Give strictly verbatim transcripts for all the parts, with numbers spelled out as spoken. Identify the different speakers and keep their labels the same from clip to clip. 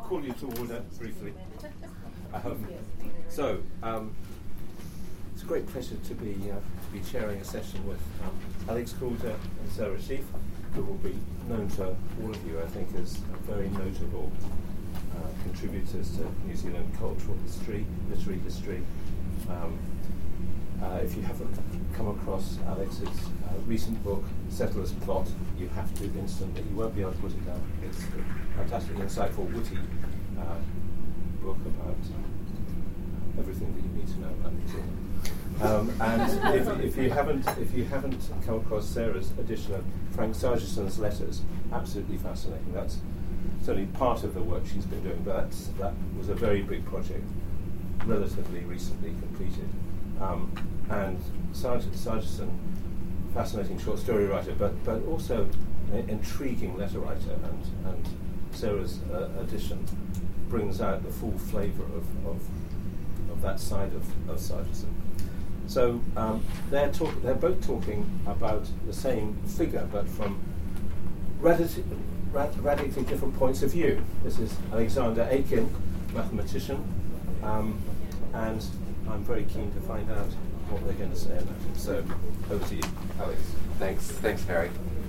Speaker 1: call you to order briefly. Um, so, um, it's a great pleasure to be uh, to be chairing a session with um, Alex Coulter and Sarah Sheaf, who will be known to all of you, I think, as very notable uh, contributors to New Zealand cultural history, literary history. Um, uh, if you haven't come across Alex's uh, recent book, Settler's Plot, you have to instantly. You won't be able to put it down. It's a fantastically insightful, witty uh, book about uh, everything that you need to know about New Zealand. Um, and if, if you haven't, if you haven't come across Sarah's edition of Frank Sargison's letters, absolutely fascinating. That's certainly part of the work she's been doing, but that's, that was a very big project, relatively recently completed. Um, and Sarg- Sargison, fascinating short story writer, but but also an intriguing letter writer, and and Sarah's uh, edition brings out the full flavour of, of of that side of, of Sargison. So um, they're talk- they're both talking about the same figure, but from radi- rad- radically different points of view. This is Alexander Aiken, mathematician, um, and I'm very keen to find out what they're going to say about it. So over to you, Alex.
Speaker 2: Thanks, thanks, Harry.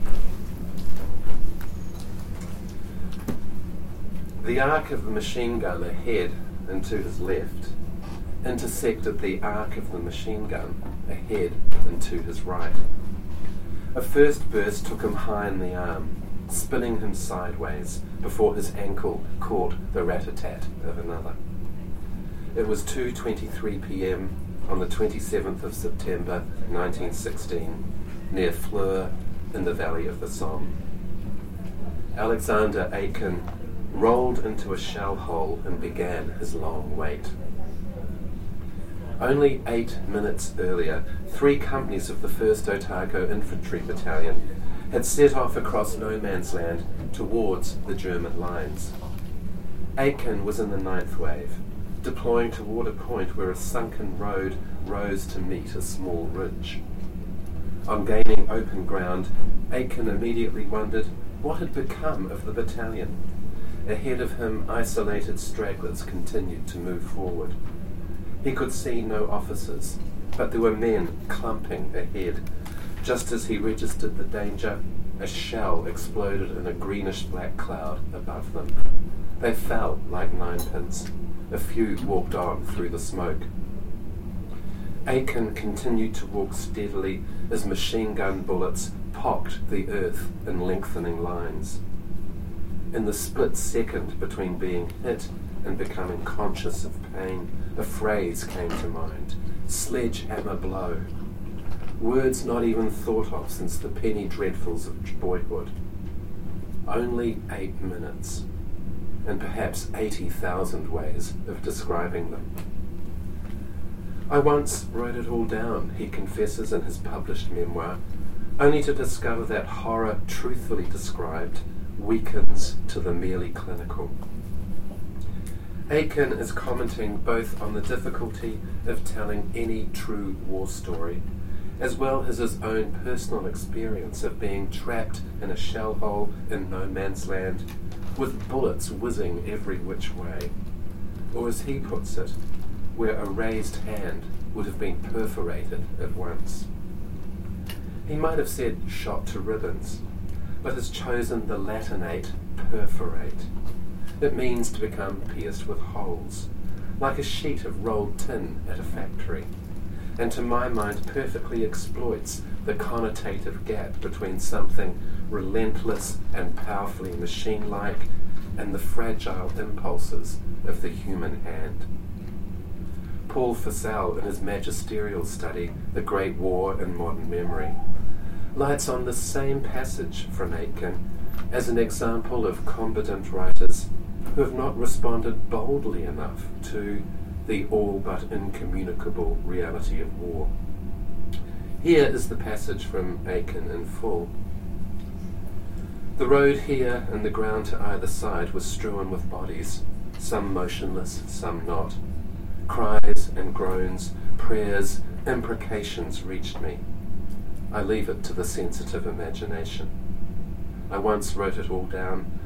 Speaker 2: The arc of the machine gun ahead and to his left intersected the arc of the machine gun ahead and to his right. A first burst took him high in the arm, spinning him sideways before his ankle caught the rat-a-tat of another. It was two twenty-three p.m. on the twenty-seventh of September nineteen sixteen, near Fleur in the valley of the Somme. Alexander Aiken rolled into a shell hole and began his long wait. Only eight minutes earlier, three companies of the first Otago Infantry Battalion had set off across no man's land towards the German lines. Aiken was in the ninth wave, deploying toward a point where a sunken road rose to meet a small ridge. On gaining open ground, Aiken immediately wondered what had become of the battalion. Ahead of him, isolated stragglers continued to move forward. He could see no officers, but there were men clumping ahead. Just as he registered the danger, a shell exploded in a greenish-black cloud above them. They fell like ninepins. A few walked on through the smoke. Aiken continued to walk steadily as machine gun bullets pocked the earth in lengthening lines. In the split second between being hit and becoming conscious of pain, a phrase came to mind: sledgehammer blow. Words not even thought of since the penny dreadfuls of boyhood. Only eight minutes. And perhaps eighty thousand ways of describing them. I once wrote it all down, he confesses in his published memoir, only to discover that horror truthfully described weakens to the merely clinical. Aiken is commenting both on the difficulty of telling any true war story, as well as his own personal experience of being trapped in a shell hole in no man's land, with bullets whizzing every which way, or as he puts it, where a raised hand would have been perforated at once. He might have said shot to ribbons, but has chosen the Latinate perforate. It means to become pierced with holes, like a sheet of rolled tin at a factory, and to my mind perfectly exploits the connotative gap between something relentless and powerfully machine-like and the fragile impulses of the human hand. Paul Fussell, in his magisterial study, The Great War in Modern Memory, lights on the same passage from Aiken as an example of combatant writers who have not responded boldly enough to the all but incommunicable reality of war. Here is the passage from Aiken in full. The road here and the ground to either side was strewn with bodies, some motionless, some not. Cries and groans, prayers, imprecations reached me. I leave it to the sensitive imagination. I once wrote it all down,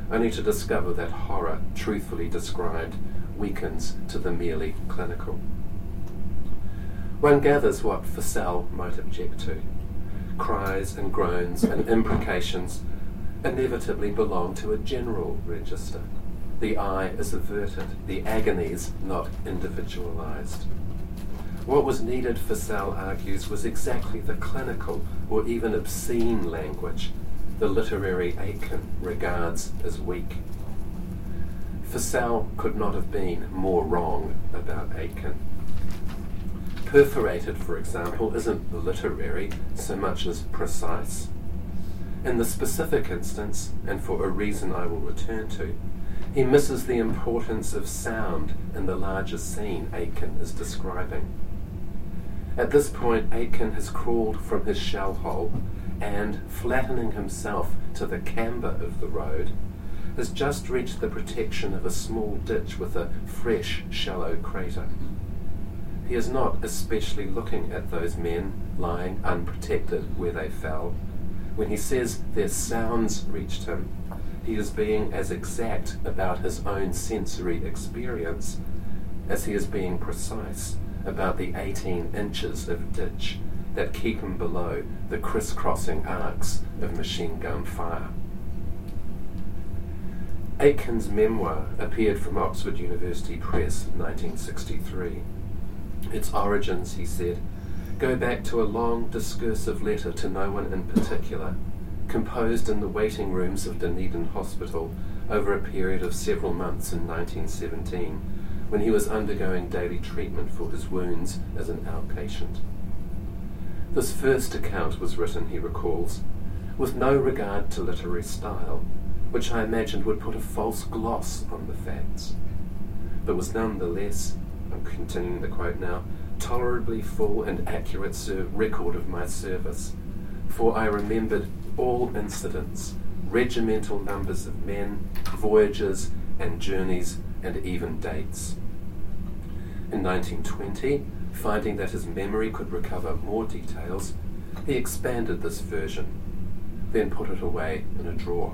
Speaker 2: only to discover that horror, truthfully described, weakens to the merely clinical. One gathers what Fussell might object to. Cries and groans and imprecations inevitably belong to a general register. The eye is averted, the agonies not individualized. What was needed, Fussell argues, was exactly the clinical or even obscene language the literary Aitken regards as weak. Fussell could not have been more wrong about Aitken. Perforated, for example, isn't literary so much as precise. In the specific instance, and for a reason I will return to, he misses the importance of sound in the larger scene Aitken is describing. At this point, Aitken has crawled from his shell hole and, flattening himself to the camber of the road, has just reached the protection of a small ditch with a fresh, shallow crater. He is not especially looking at those men lying unprotected where they fell. When he says their sounds reached him, he is being as exact about his own sensory experience as he is being precise about the eighteen inches of ditch that keep him below the crisscrossing arcs of machine gun fire. Aitken's memoir appeared from Oxford University Press in nineteen sixty-three. Its origins, he said, go back to a long discursive letter to no one in particular, composed in the waiting rooms of Dunedin Hospital over a period of several months in nineteen seventeen, when he was undergoing daily treatment for his wounds as an outpatient. This first account was written, he recalls, with no regard to literary style, which I imagined would put a false gloss on the facts, but was nonetheless, I'm continuing the quote now, tolerably full and accurate ser- record of my service, for I remembered all incidents, regimental numbers of men, voyages and journeys, and even dates. In nineteen twenty, finding that his memory could recover more details, he expanded this version, then put it away in a drawer.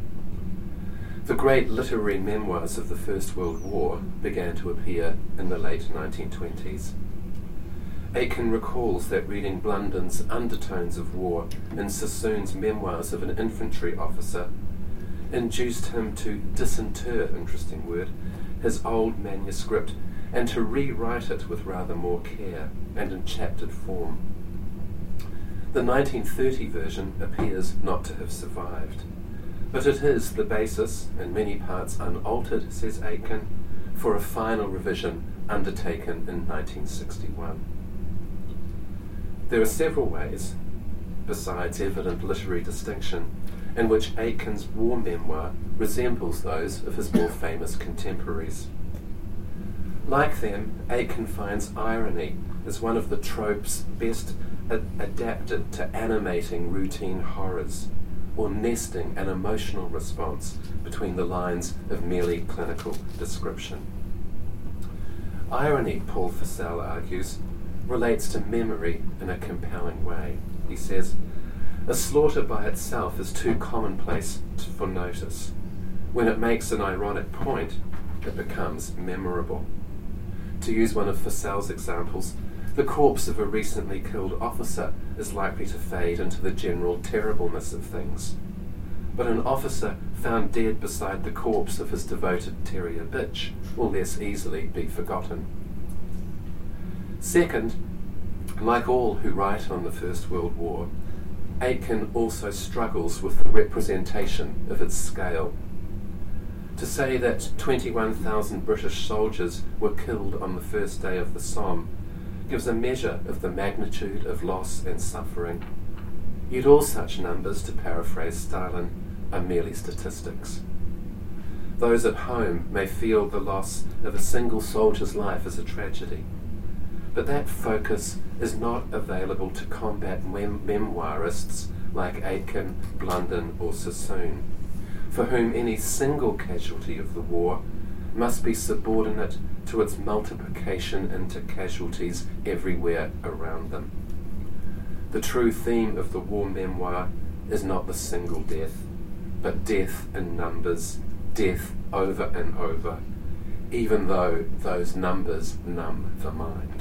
Speaker 2: The great literary memoirs of the First World War began to appear in the late nineteen twenties. Aitken recalls that reading Blunden's Undertones of War in Sassoon's Memoirs of an Infantry Officer induced him to disinter, interesting word, his old manuscript and to rewrite it with rather more care and in chaptered form. The nineteen thirty version appears not to have survived, but it is the basis, in many parts unaltered, says Aitken, for a final revision undertaken in nineteen sixty-one. There are several ways, besides evident literary distinction, in which Aitken's war memoir resembles those of his more famous contemporaries. Like them, Aitken finds irony as one of the tropes best ad- adapted to animating routine horrors, or nesting an emotional response between the lines of merely clinical description. Irony, Paul Fussell argues, relates to memory in a compelling way. He says, a slaughter by itself is too commonplace for notice. When it makes an ironic point, it becomes memorable. To use one of Fussell's examples, the corpse of a recently killed officer is likely to fade into the general terribleness of things. But an officer found dead beside the corpse of his devoted terrier bitch will less easily be forgotten. Second, like all who write on the First World War, Aitken also struggles with the representation of its scale. To say that twenty-one thousand British soldiers were killed on the first day of the Somme gives a measure of the magnitude of loss and suffering. Yet all such numbers, to paraphrase Stalin, are merely statistics. Those at home may feel the loss of a single soldier's life as a tragedy, but that focus is not available to combat mem- memoirists like Aitken, Blunden or Sassoon, for whom any single casualty of the war must be subordinate to its multiplication into casualties everywhere around them. The true theme of the war memoir is not the single death, but death in numbers, death over and over, even though those numbers numb the mind.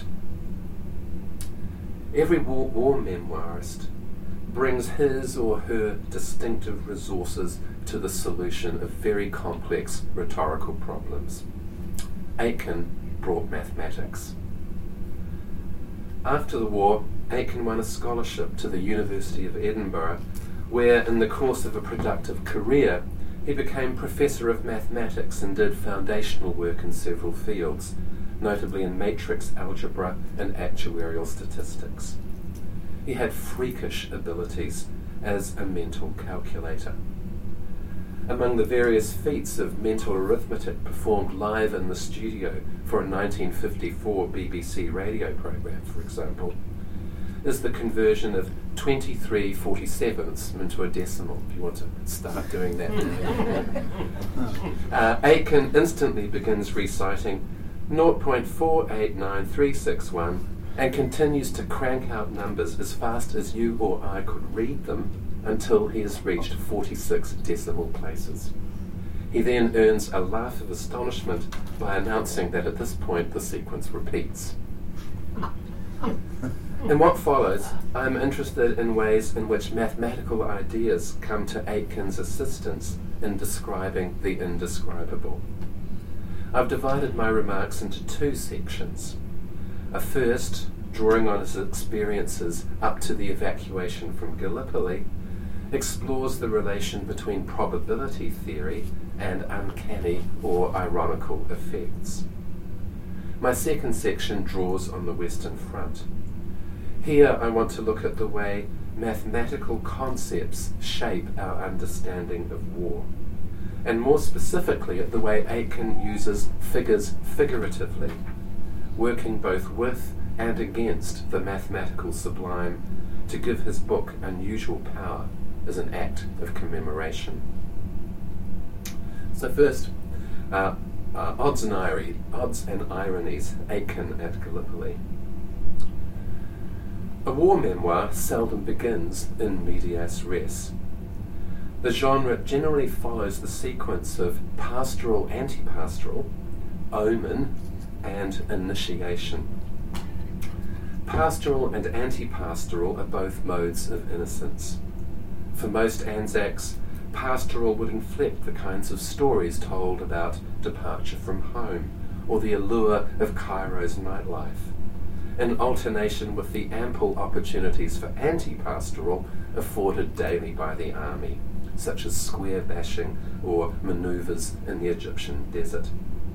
Speaker 2: Every war, war memoirist brings his or her distinctive resources to the solution of very complex rhetorical problems. Aitken brought mathematics. After the war, Aitken won a scholarship to the University of Edinburgh, where in the course of a productive career he became Professor of Mathematics and did foundational work in several fields, notably in matrix algebra and actuarial statistics. He had freakish abilities as a mental calculator. Among the various feats of mental arithmetic performed live in the studio for a nineteen fifty-four B B C radio program, for example, is the conversion of twenty-three forty-sevenths into a decimal, if you want to start doing that. uh, Aitken instantly begins reciting zero point four eight nine three six one and continues to crank out numbers as fast as you or I could read them until he has reached forty-six decimal places. He then earns a laugh of astonishment by announcing that at this point the sequence repeats. In what follows, I am interested in ways in which mathematical ideas come to Aitken's assistance in describing the indescribable. I've divided my remarks into two sections. A first, drawing on his experiences up to the evacuation from Gallipoli, explores the relation between probability theory and uncanny or ironical effects. My second section draws on the Western Front. Here I want to look at the way mathematical concepts shape our understanding of war, and more specifically at the way Aitken uses figures figuratively, working both with and against the mathematical sublime to give his book unusual power as an act of commemoration. So first, uh, uh, odds and irony, odds and ironies, Aitken at Gallipoli. A war memoir seldom begins in medias res. The genre generally follows the sequence of pastoral, anti-pastoral, omen, and initiation. Pastoral and anti-pastoral are both modes of innocence. For most Anzacs, pastoral would inflect the kinds of stories told about departure from home or the allure of Cairo's nightlife, in alternation with the ample opportunities for anti-pastoral afforded daily by the army, such as square bashing or manoeuvres in the Egyptian desert.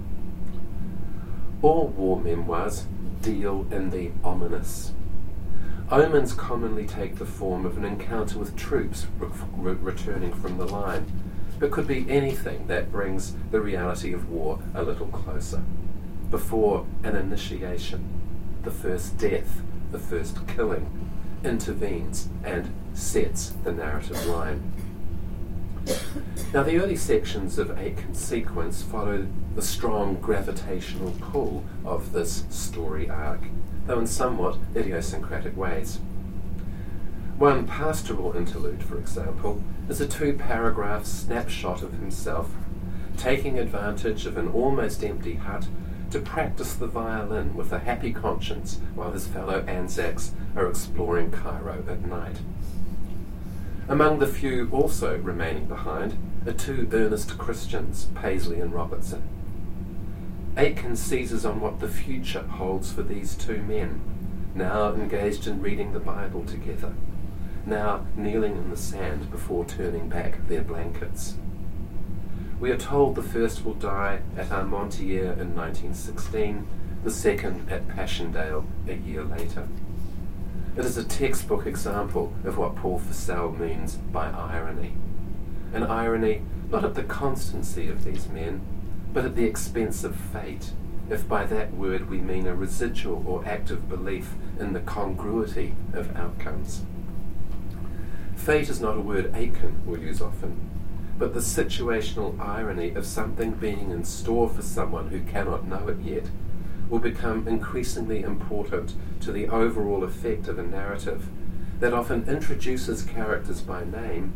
Speaker 2: All war memoirs deal in the ominous. Omens commonly take the form of an encounter with troops re- re- returning from the line, but could be anything that brings the reality of war a little closer. Before an initiation, the first death, the first killing, intervenes and sets the narrative line. Now, the early sections of Aitken's sequence follow the strong gravitational pull of this story arc, though in somewhat idiosyncratic ways. One pastoral interlude, for example, is a two-paragraph snapshot of himself taking advantage of an almost empty hut to practice the violin with a happy conscience while his fellow Anzacs are exploring Cairo at night. Among the few also remaining behind are two earnest Christians, Paisley and Robertson. Aitken seizes on what the future holds for these two men, now engaged in reading the Bible together, now kneeling in the sand before turning back their blankets. We are told the first will die at Armentières in nineteen sixteen, the second at Passchendaele a year later. It is a textbook example of what Paul Fussell means by irony. An irony not at the constancy of these men, but at the expense of fate, if by that word we mean a residual or active belief in the congruity of outcomes. Fate is not a word Aitken will use often, but the situational irony of something being in store for someone who cannot know it yet will become increasingly important to the overall effect of a narrative that often introduces characters by name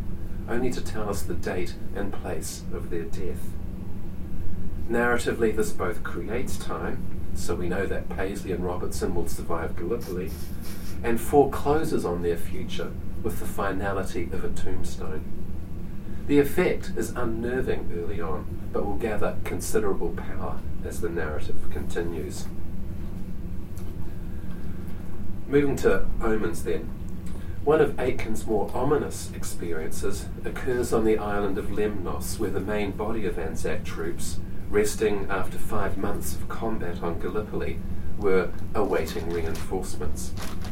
Speaker 2: only to tell us the date and place of their death. Narratively, this both creates time, so we know that Paisley and Robertson will survive Gallipoli, and forecloses on their future with the finality of a tombstone. The effect is unnerving early on, but will gather considerable power as the narrative continues. Moving to omens then. One of Aitken's more ominous experiences occurs on the island of Lemnos, where the main body of Anzac troops, resting after five months of combat on Gallipoli, were awaiting reinforcements.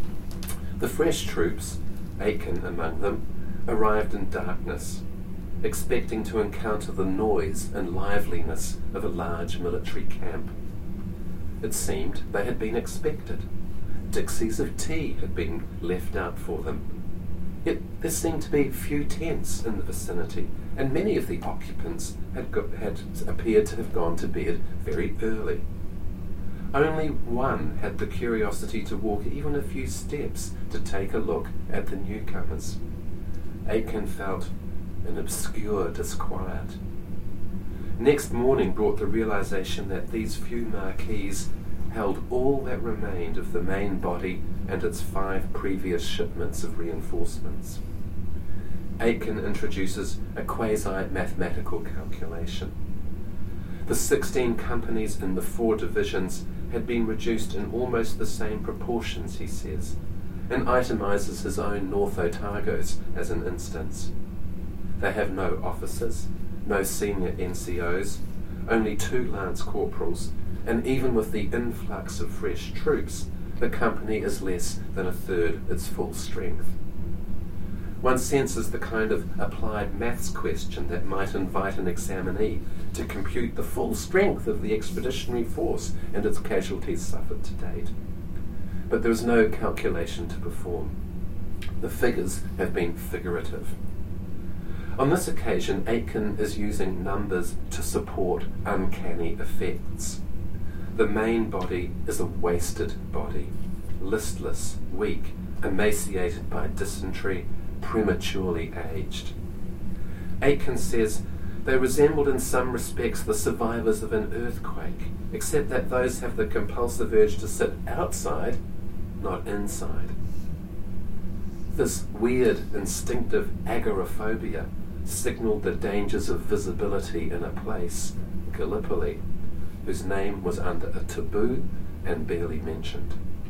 Speaker 2: The fresh troops, Aitken among them, arrived in darkness, expecting to encounter the noise and liveliness of a large military camp. It seemed they had been expected. Dixies of tea had been left out for them. Yet there seemed to be few tents in the vicinity, and many of the occupants had, got, had appeared to have gone to bed very early. Only one had the curiosity to walk even a few steps to take a look at the newcomers. Aitken felt an obscure disquiet. Next morning brought the realization that these few marquees held all that remained of the main body and its five previous shipments of reinforcements. Aitken introduces a quasi-mathematical calculation. The sixteen companies in the four divisions had been reduced in almost the same proportions, he says, and itemises his own North Otago's as an instance. They have no officers, no senior N C Os, only two lance corporals, and even with the influx of fresh troops, the company is less than a third its full strength. One senses the kind of applied maths question that might invite an examinee to compute the full strength of the expeditionary force and its casualties suffered to date. But there is no calculation to perform. The figures have been figurative. On this occasion, Aitken is using numbers to support uncanny effects. The main body is a wasted body, listless, weak, emaciated by dysentery, prematurely aged. Aitken says they resembled in some respects the survivors of an earthquake, except that those have the compulsive urge to sit outside, not inside. This weird, instinctive agoraphobia signalled the dangers of visibility in a place, Gallipoli, whose name was under a taboo and barely mentioned.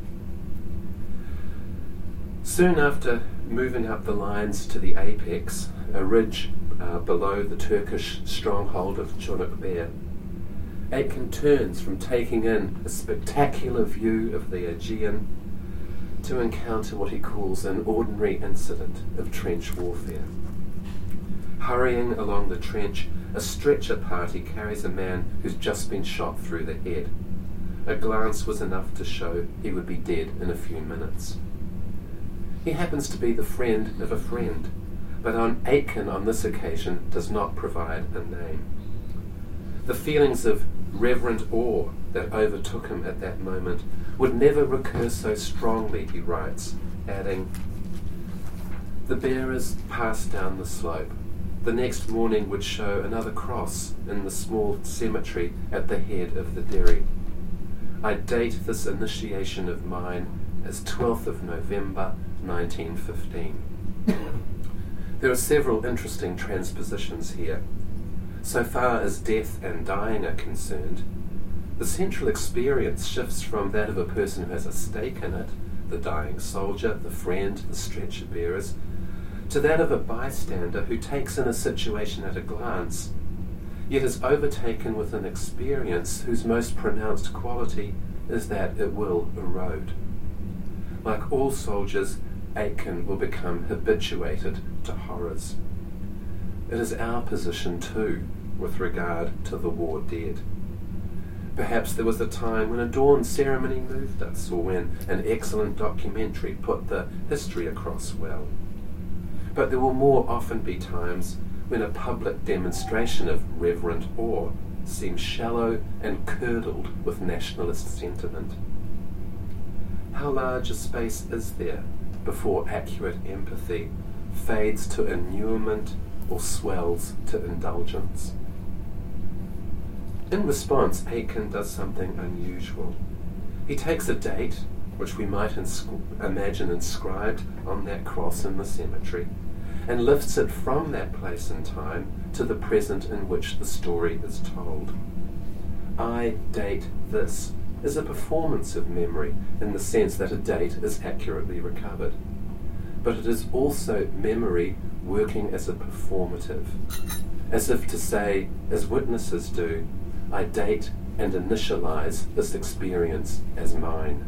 Speaker 2: Soon after moving up the lines to the apex, a ridge uh, below the Turkish stronghold of Çanakkale, Aitken turns from taking in a spectacular view of the Aegean to encounter what he calls an ordinary incident of trench warfare. Hurrying along the trench, a stretcher party carries a man who's just been shot through the head. A glance was enough to show he would be dead in a few minutes. He happens to be the friend of a friend, but on Aitken on this occasion does not provide a name. The feelings of reverent awe that overtook him at that moment would never recur so strongly, he writes, adding, "The bearers passed down the slope. The next morning would show another cross in the small cemetery at the head of the Derry. I date this initiation of mine as twelfth of November, nineteen fifteen. There are several interesting transpositions here. So far as death and dying are concerned, the central experience shifts from that of a person who has a stake in it, the dying soldier, the friend, the stretcher bearers, to that of a bystander who takes in a situation at a glance, yet is overtaken with an experience whose most pronounced quality is that it will erode. Like all soldiers, Aitken will become habituated to horrors. It is our position too with regard to the war dead. Perhaps there was a time when a dawn ceremony moved us, or when an excellent documentary put the history across well. But there will more often be times when a public demonstration of reverent awe seems shallow and curdled with nationalist sentiment. How large a space is there before accurate empathy fades to inurement or swells to indulgence. In response, Aitken does something unusual. He takes a date, which we might ins- imagine inscribed on that cross in the cemetery, and lifts it from that place and time to the present in which the story is told. I date this is a performance of memory in the sense that a date is accurately recovered. But it is also memory working as a performative, as if to say, as witnesses do, I date and initialize this experience as mine.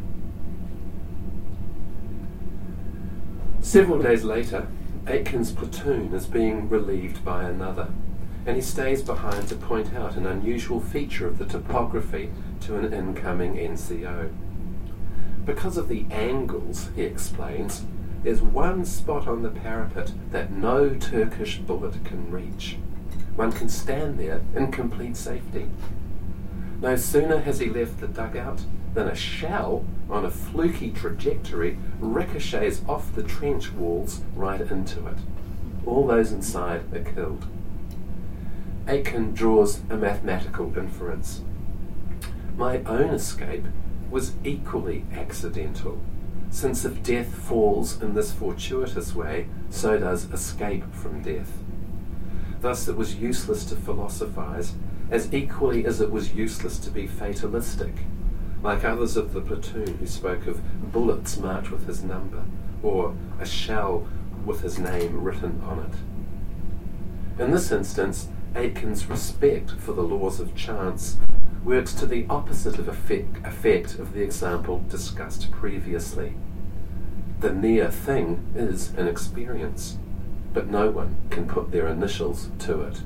Speaker 2: Several days later, Aitken's platoon is being relieved by another, and he stays behind to point out an unusual feature of the topography to an incoming N C O. Because of the angles, he explains, there's one spot on the parapet that no Turkish bullet can reach. One can stand there in complete safety. No sooner has he left the dugout than a shell on a fluky trajectory ricochets off the trench walls right into it. All those inside are killed. Aitken draws a mathematical inference. My own escape was equally accidental, since if death falls in this fortuitous way, so does escape from death. Thus it was useless to philosophize, as equally as it was useless to be fatalistic, like others of the platoon who spoke of bullets marked with his number, or a shell with his name written on it. In this instance, Aitken's respect for the laws of chance works to the opposite of effect, effect of the example discussed previously. The near thing is an experience, but no one can put their initials to it.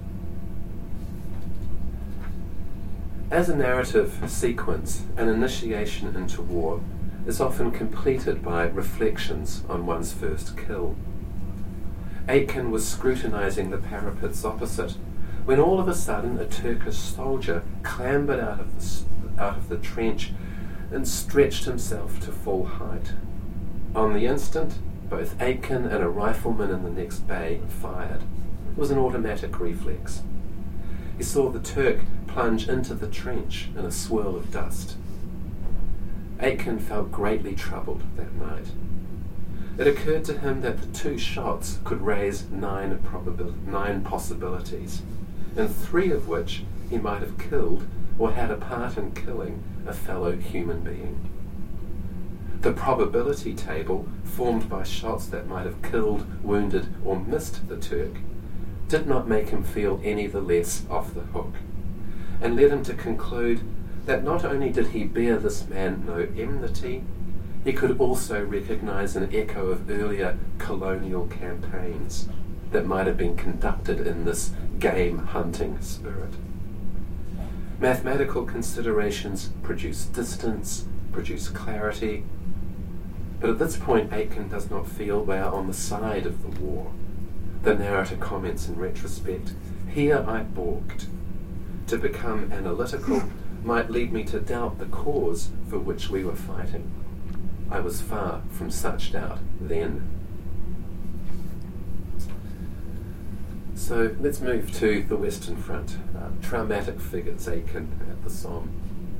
Speaker 2: As a narrative sequence, an initiation into war is often completed by reflections on one's first kill. Aitken was scrutinizing the parapets opposite when all of a sudden a Turkish soldier clambered out of the, out of the trench and stretched himself to full height. On the instant, both Aitken and a rifleman in the next bay fired. It was an automatic reflex. He saw the Turk plunge into the trench in a swirl of dust. Aitken felt greatly troubled that night. It occurred to him that the two shots could raise nine, probabil- nine possibilities, and three of which he might have killed or had a part in killing a fellow human being. The probability table, formed by shots that might have killed, wounded, or missed the Turk, did not make him feel any the less off the hook, and led him to conclude that not only did he bear this man no enmity, he could also recognize an echo of earlier colonial campaigns that might have been conducted in this game-hunting spirit. Mathematical considerations produce distance, produce clarity, but at this point Aitken does not feel they are on the side of the war. The narrator comments in retrospect, "Here I balked. To become analytical might lead me to doubt the cause for which we were fighting. I was far from such doubt then." So let's move to the Western Front. Uh, traumatic figures, Aitken at the Somme.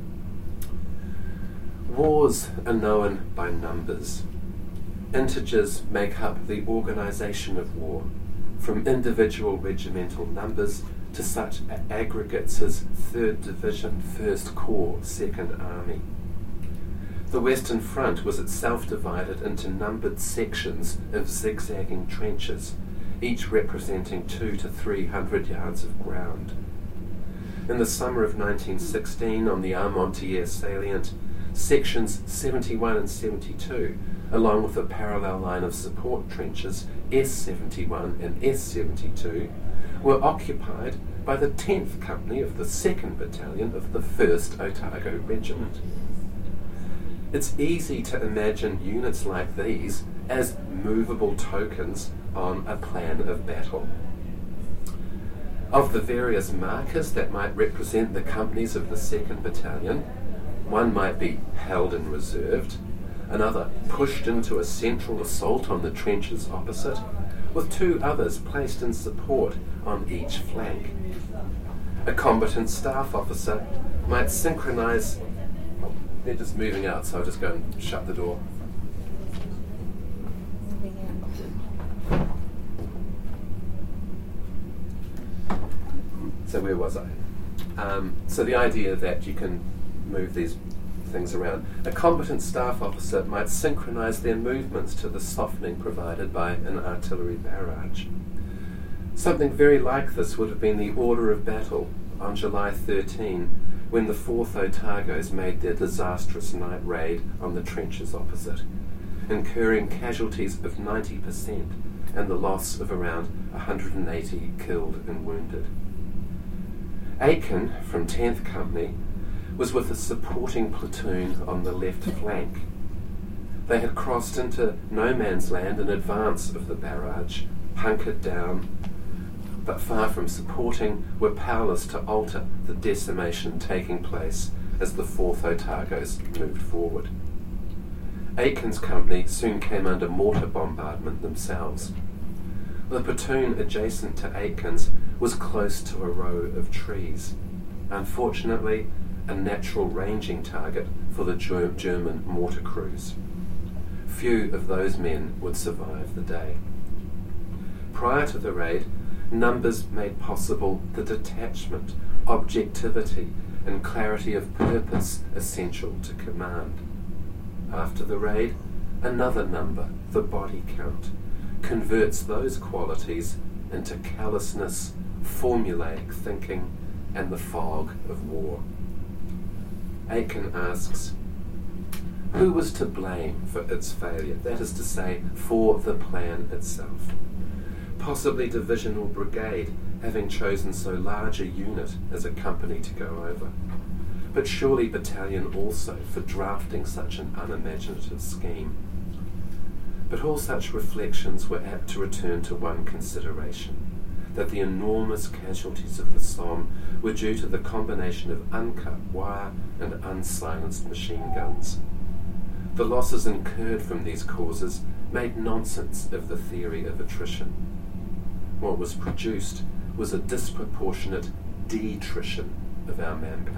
Speaker 2: Wars are known by numbers. Integers make up the organisation of war, from individual regimental numbers to such aggregates as third Division, first Corps, second Army. The Western Front was itself divided into numbered sections of zigzagging trenches, each representing two to three hundred yards of ground. In the summer of nineteen sixteen, on the Armentières salient, sections seventy-one and seventy-two, along with a parallel line of support trenches, S seventy-one and S seventy-two, were occupied by the tenth Company of the second Battalion of the first Otago Regiment. It's easy to imagine units like these as movable tokens on a plan of battle. Of the various markers that might represent the companies of the second Battalion, one might be held and reserved, another pushed into a central assault on the trenches opposite, with two others placed in support on each flank. A combatant staff officer might synchronise. Oh, they're just moving out, so I'll just go and shut the door. So where was I? Um, so the idea that you can move these things around. A combatant staff officer might synchronise their movements to the softening provided by an artillery barrage. Something very like this would have been the order of battle on July thirteenth, when the fourth Otagos made their disastrous night raid on the trenches opposite, incurring casualties of ninety percent and the loss of around one hundred eighty killed and wounded. Aiken, from tenth Company, was with a supporting platoon on the left flank. They had crossed into no man's land in advance of the barrage, hunkered down, but far from supporting, were powerless to alter the decimation taking place as the fourth Otagos moved forward. Aiken's company soon came under mortar bombardment themselves. The platoon adjacent to Aiken's was close to a row of trees, unfortunately a natural ranging target for the Ger- German mortar crews. Few of those men would survive the day. Prior to the raid, numbers made possible the detachment, objectivity, and clarity of purpose essential to command. After the raid, another number, the body count, converts those qualities into callousness, formulaic thinking, and the fog of war. Aiken asks, who was to blame for its failure? That is to say, for the plan itself. Possibly division or brigade, having chosen so large a unit as a company to go over. But surely battalion also for drafting such an unimaginative scheme. But all such reflections were apt to return to one consideration, that the enormous casualties of the Somme were due to the combination of uncut wire and unsilenced machine guns. The losses incurred from these causes made nonsense of the theory of attrition. What was produced was a disproportionate detrition of our manpower.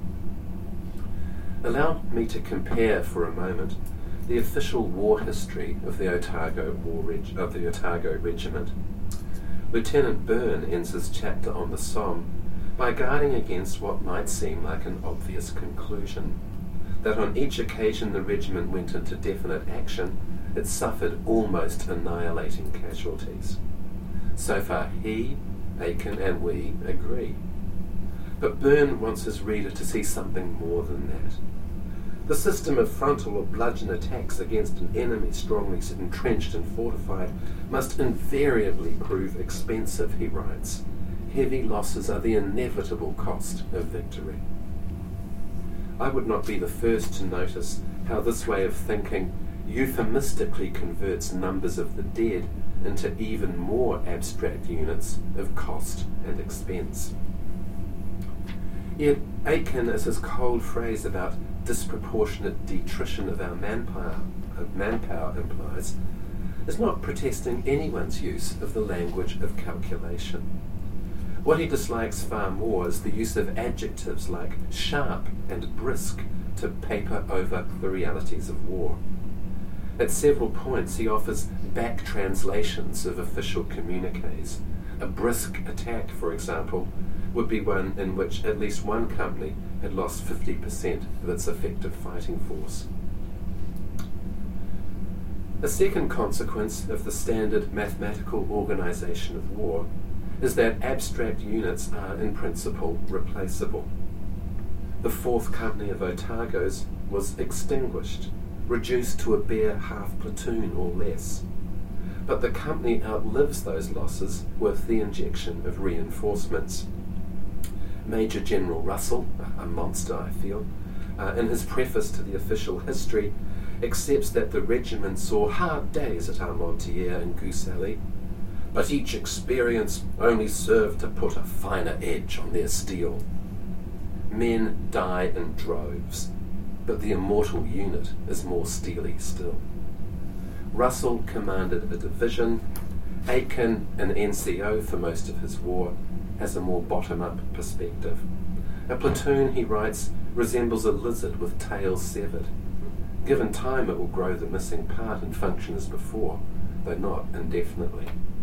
Speaker 2: Allow me to compare for a moment the official war history of the Otago war reg- of the Otago Regiment. Lieutenant Byrne ends his chapter on the Somme by guarding against what might seem like an obvious conclusion, that on each occasion the regiment went into definite action, it suffered almost annihilating casualties. So far he, Aiken, and we agree. But Byrne wants his reader to see something more than that. The system of frontal or bludgeon attacks against an enemy strongly entrenched and fortified must invariably prove expensive, he writes. Heavy losses are the inevitable cost of victory. I would not be the first to notice how this way of thinking euphemistically converts numbers of the dead into even more abstract units of cost and expense. Yet Aiken, as his cold phrase about disproportionate detrition of our manpower, of manpower implies, is not protesting anyone's use of the language of calculation. What he dislikes far more is the use of adjectives like sharp and brisk to paper over the realities of war. At several points he offers back translations of official communiques. A brisk attack, for example, would be one in which at least one company had lost fifty percent of its effective fighting force. A second consequence of the standard mathematical organisation of war is that abstract units are in principle replaceable. The fourth Company of Otagos was extinguished, reduced to a bare half platoon or less. But the company outlives those losses with the injection of reinforcements. Major General Russell, a monster I feel, uh, in his preface to the official history, accepts that the regiment saw hard days at Armentières and Goussainville, but each experience only served to put a finer edge on their steel. Men die in droves, but the immortal unit is more steely still. Russell commanded a division, Aitken, an N C O for most of his war, has a more bottom-up perspective. A platoon, he writes, resembles a lizard with tails severed. Given time, it will grow the missing part and function as before, though not indefinitely.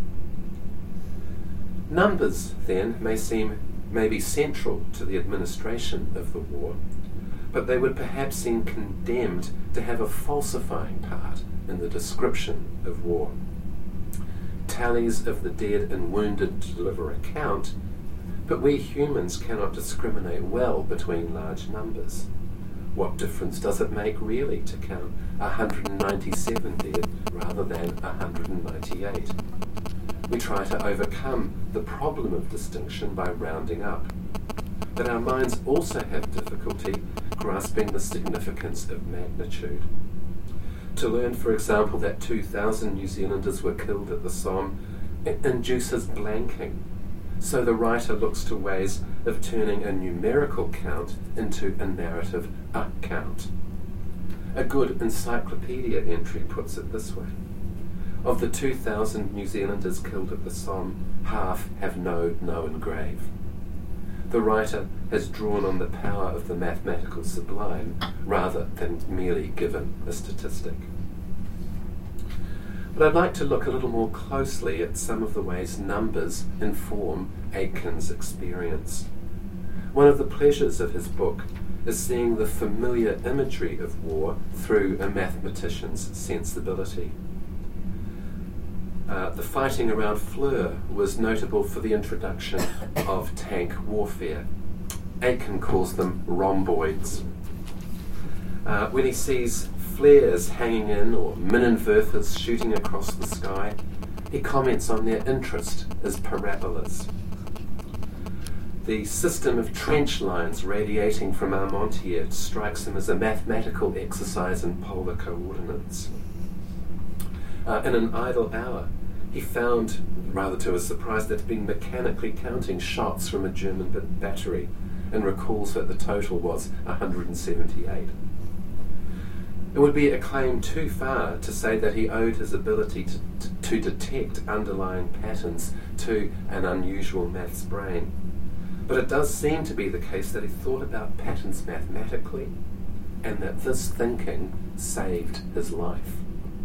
Speaker 2: Numbers, then, may seem may be central to the administration of the war, but they would perhaps seem condemned to have a falsifying part in the description of war. Tallies of the dead and wounded deliver a count, but we humans cannot discriminate well between large numbers. What difference does it make really to count one hundred ninety-seven dead rather than one hundred ninety-eight? We try to overcome the problem of distinction by rounding up, but our minds also have difficulty grasping the significance of magnitude. To learn, for example, that two thousand New Zealanders were killed at the Somme induces blanking, so the writer looks to ways of turning a numerical count into a narrative account. A good encyclopedia entry puts it this way: of the two thousand New Zealanders killed at the Somme, half have no known grave. The writer has drawn on the power of the mathematical sublime rather than merely given a statistic. But I'd like to look a little more closely at some of the ways numbers inform Aitken's experience. One of the pleasures of his book is seeing the familiar imagery of war through a mathematician's sensibility. Uh, the fighting around Fleur was notable for the introduction of tank warfare. Aitken calls them rhomboids. Uh, when he sees flares hanging in or minenwerfers shooting across the sky, he comments on their interest as parabolas. The system of trench lines radiating from Armentières strikes him as a mathematical exercise in polar coordinates. Uh, in an idle hour, he found, rather to his surprise, that he'd been mechanically counting shots from a German battery and recalls that the total was one hundred seventy-eight. It would be a claim too far to say that he owed his ability to, to, to detect underlying patterns to an unusual maths brain. But it does seem to be the case that he thought about patterns mathematically, and that this thinking saved his life.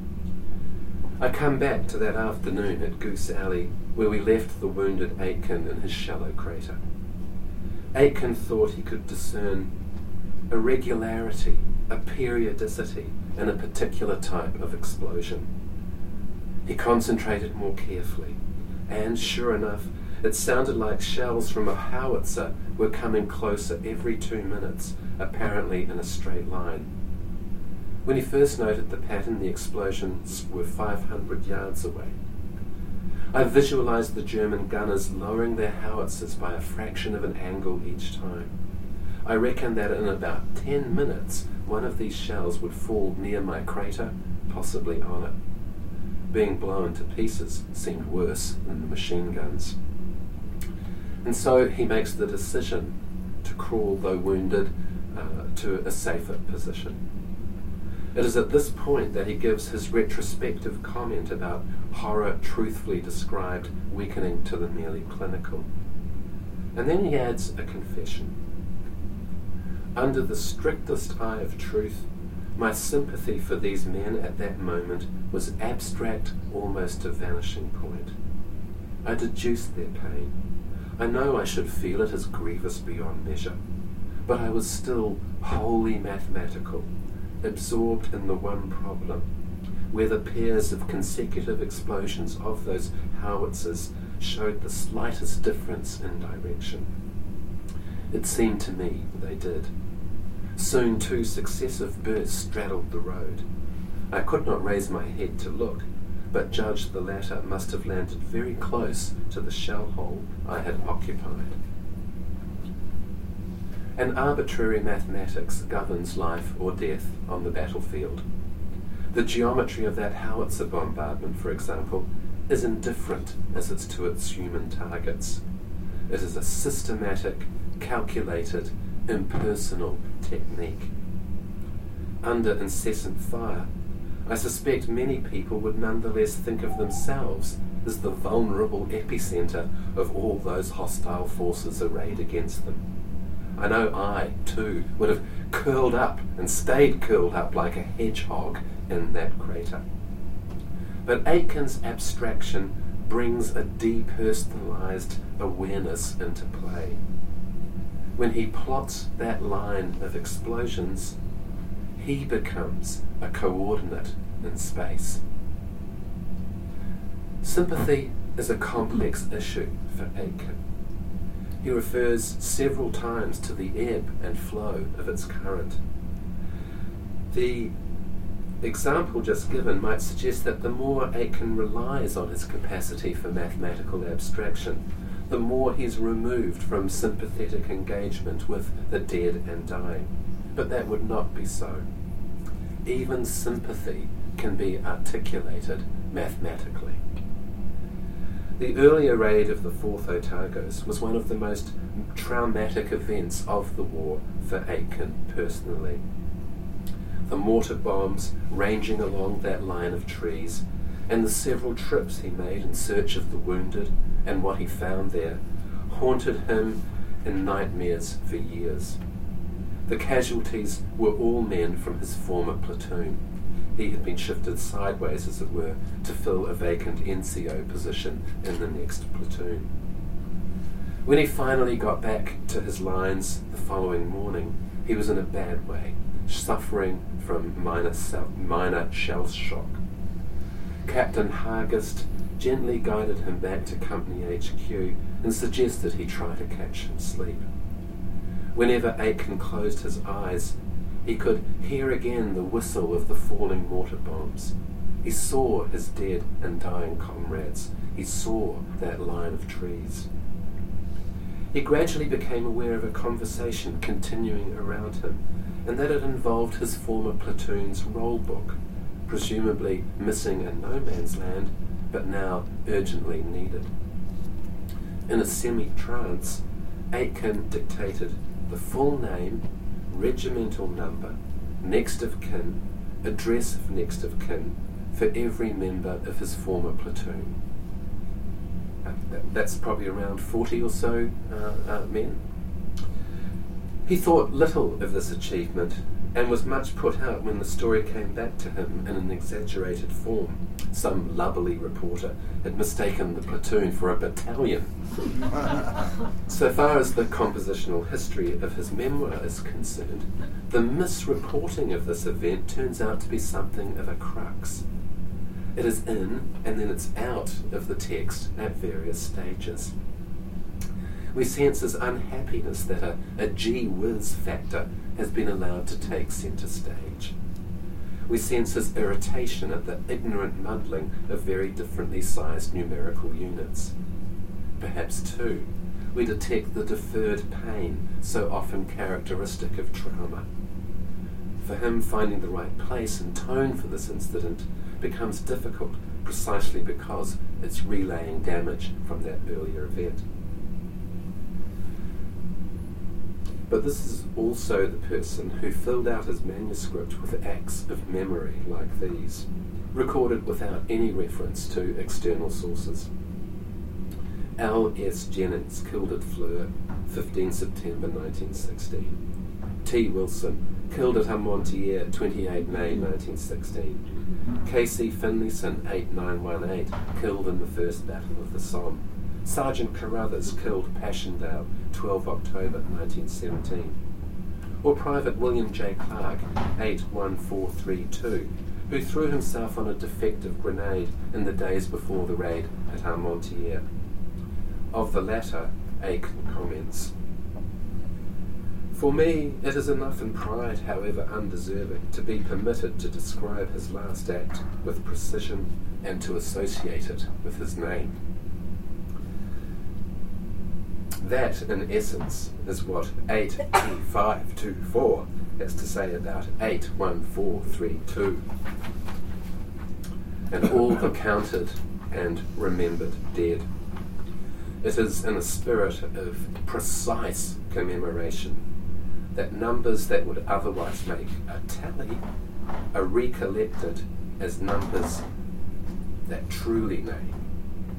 Speaker 2: I come back to that afternoon at Goose Alley where we left the wounded Aitken in his shallow crater. Aitken thought he could discern a regularity, a periodicity in a particular type of explosion. He concentrated more carefully, and sure enough, it sounded like shells from a howitzer were coming closer every two minutes, apparently in a straight line. When he first noted the pattern, the explosions were five hundred yards away. I visualized the German gunners lowering their howitzers by a fraction of an angle each time. I reckon that in about ten minutes, one of these shells would fall near my crater, possibly on it. Being blown to pieces seemed worse than the machine guns. And so he makes the decision to crawl, though wounded, uh, to a safer position. It is at this point that he gives his retrospective comment about horror truthfully described weakening to the merely clinical. And then he adds a confession. Under the strictest eye of truth, my sympathy for these men at that moment was abstract almost to vanishing point. I deduced their pain. I know I should feel it as grievous beyond measure, but I was still wholly mathematical, absorbed in the one problem, where the pairs of consecutive explosions of those howitzers showed the slightest difference in direction. It seemed to me they did. Soon two successive bursts straddled the road. I could not raise my head to look, but judged the latter must have landed very close to the shell hole I had occupied. An arbitrary mathematics governs life or death on the battlefield. The geometry of that howitzer bombardment, for example, is indifferent as it's to its human targets. It is a systematic, calculated, impersonal technique. Under incessant fire, I suspect many people would nonetheless think of themselves is the vulnerable epicentre of all those hostile forces arrayed against them. I know I, too, would have curled up and stayed curled up like a hedgehog in that crater. But Aitken's abstraction brings a depersonalised awareness into play. When he plots that line of explosions, he becomes a coordinate in space. Sympathy is a complex issue for Aitken. He refers several times to the ebb and flow of its current. The example just given might suggest that the more Aitken relies on his capacity for mathematical abstraction, the more he's removed from sympathetic engagement with the dead and dying. But that would not be so. Even sympathy can be articulated mathematically. The earlier raid of the fourth Otago's was one of the most traumatic events of the war for Aitken personally. The mortar bombs ranging along that line of trees, and the several trips he made in search of the wounded and what he found there, haunted him in nightmares for years. The casualties were all men from his former platoon. He had been shifted sideways, as it were, to fill a vacant N C O position in the next platoon. When he finally got back to his lines the following morning, he was in a bad way, suffering from minor, minor shell shock. Captain Hargest gently guided him back to Company H Q and suggested he try to catch some sleep. Whenever Aitken closed his eyes, he could hear again the whistle of the falling mortar bombs. He saw his dead and dying comrades. He saw that line of trees. He gradually became aware of a conversation continuing around him, and that it involved his former platoon's roll book, presumably missing in no man's land, but now urgently needed. In a semi-trance, Aitken dictated the full name, regimental number, next of kin, address of next of kin for every member of his former platoon. Uh, that, that's probably around forty or so uh, uh, men. He thought little of this achievement and was much put out when the story came back to him in an exaggerated form. Some lubberly reporter had mistaken the platoon for a battalion. So far as the compositional history of his memoir is concerned, the misreporting of this event turns out to be something of a crux. It is in and then it's out of the text at various stages. We sense his unhappiness that a, a gee whiz factor has been allowed to take centre stage. We sense his irritation at the ignorant muddling of very differently sized numerical units. Perhaps, too, we detect the deferred pain so often characteristic of trauma. For him, finding the right place and tone for this incident becomes difficult precisely because it's relaying damage from that earlier event. But this is also the person who filled out his manuscript with acts of memory like these, recorded without any reference to external sources. L S Jennings, killed at Fleur, fifteenth September nineteen sixteen. T Wilson, killed at Armentières, twenty-eighth May nineteen sixteen. K C Finlayson, eight nine one eight, killed in the First Battle of the Somme. Sergeant Carruthers, killed Passchendaele, twelfth October nineteen seventeen. Or Private William J. Clark, eight one four three two, who threw himself on a defective grenade in the days before the raid at Armentières. Of the latter, Aitken comments, "For me, it is enough in pride, however undeserving, to be permitted to describe his last act with precision and to associate it with his name." That, in essence, is what eight two five two four has to say about eight one four three two. And all the counted and remembered dead. It is in a spirit of precise commemoration that numbers that would otherwise make a tally are recollected as numbers that truly name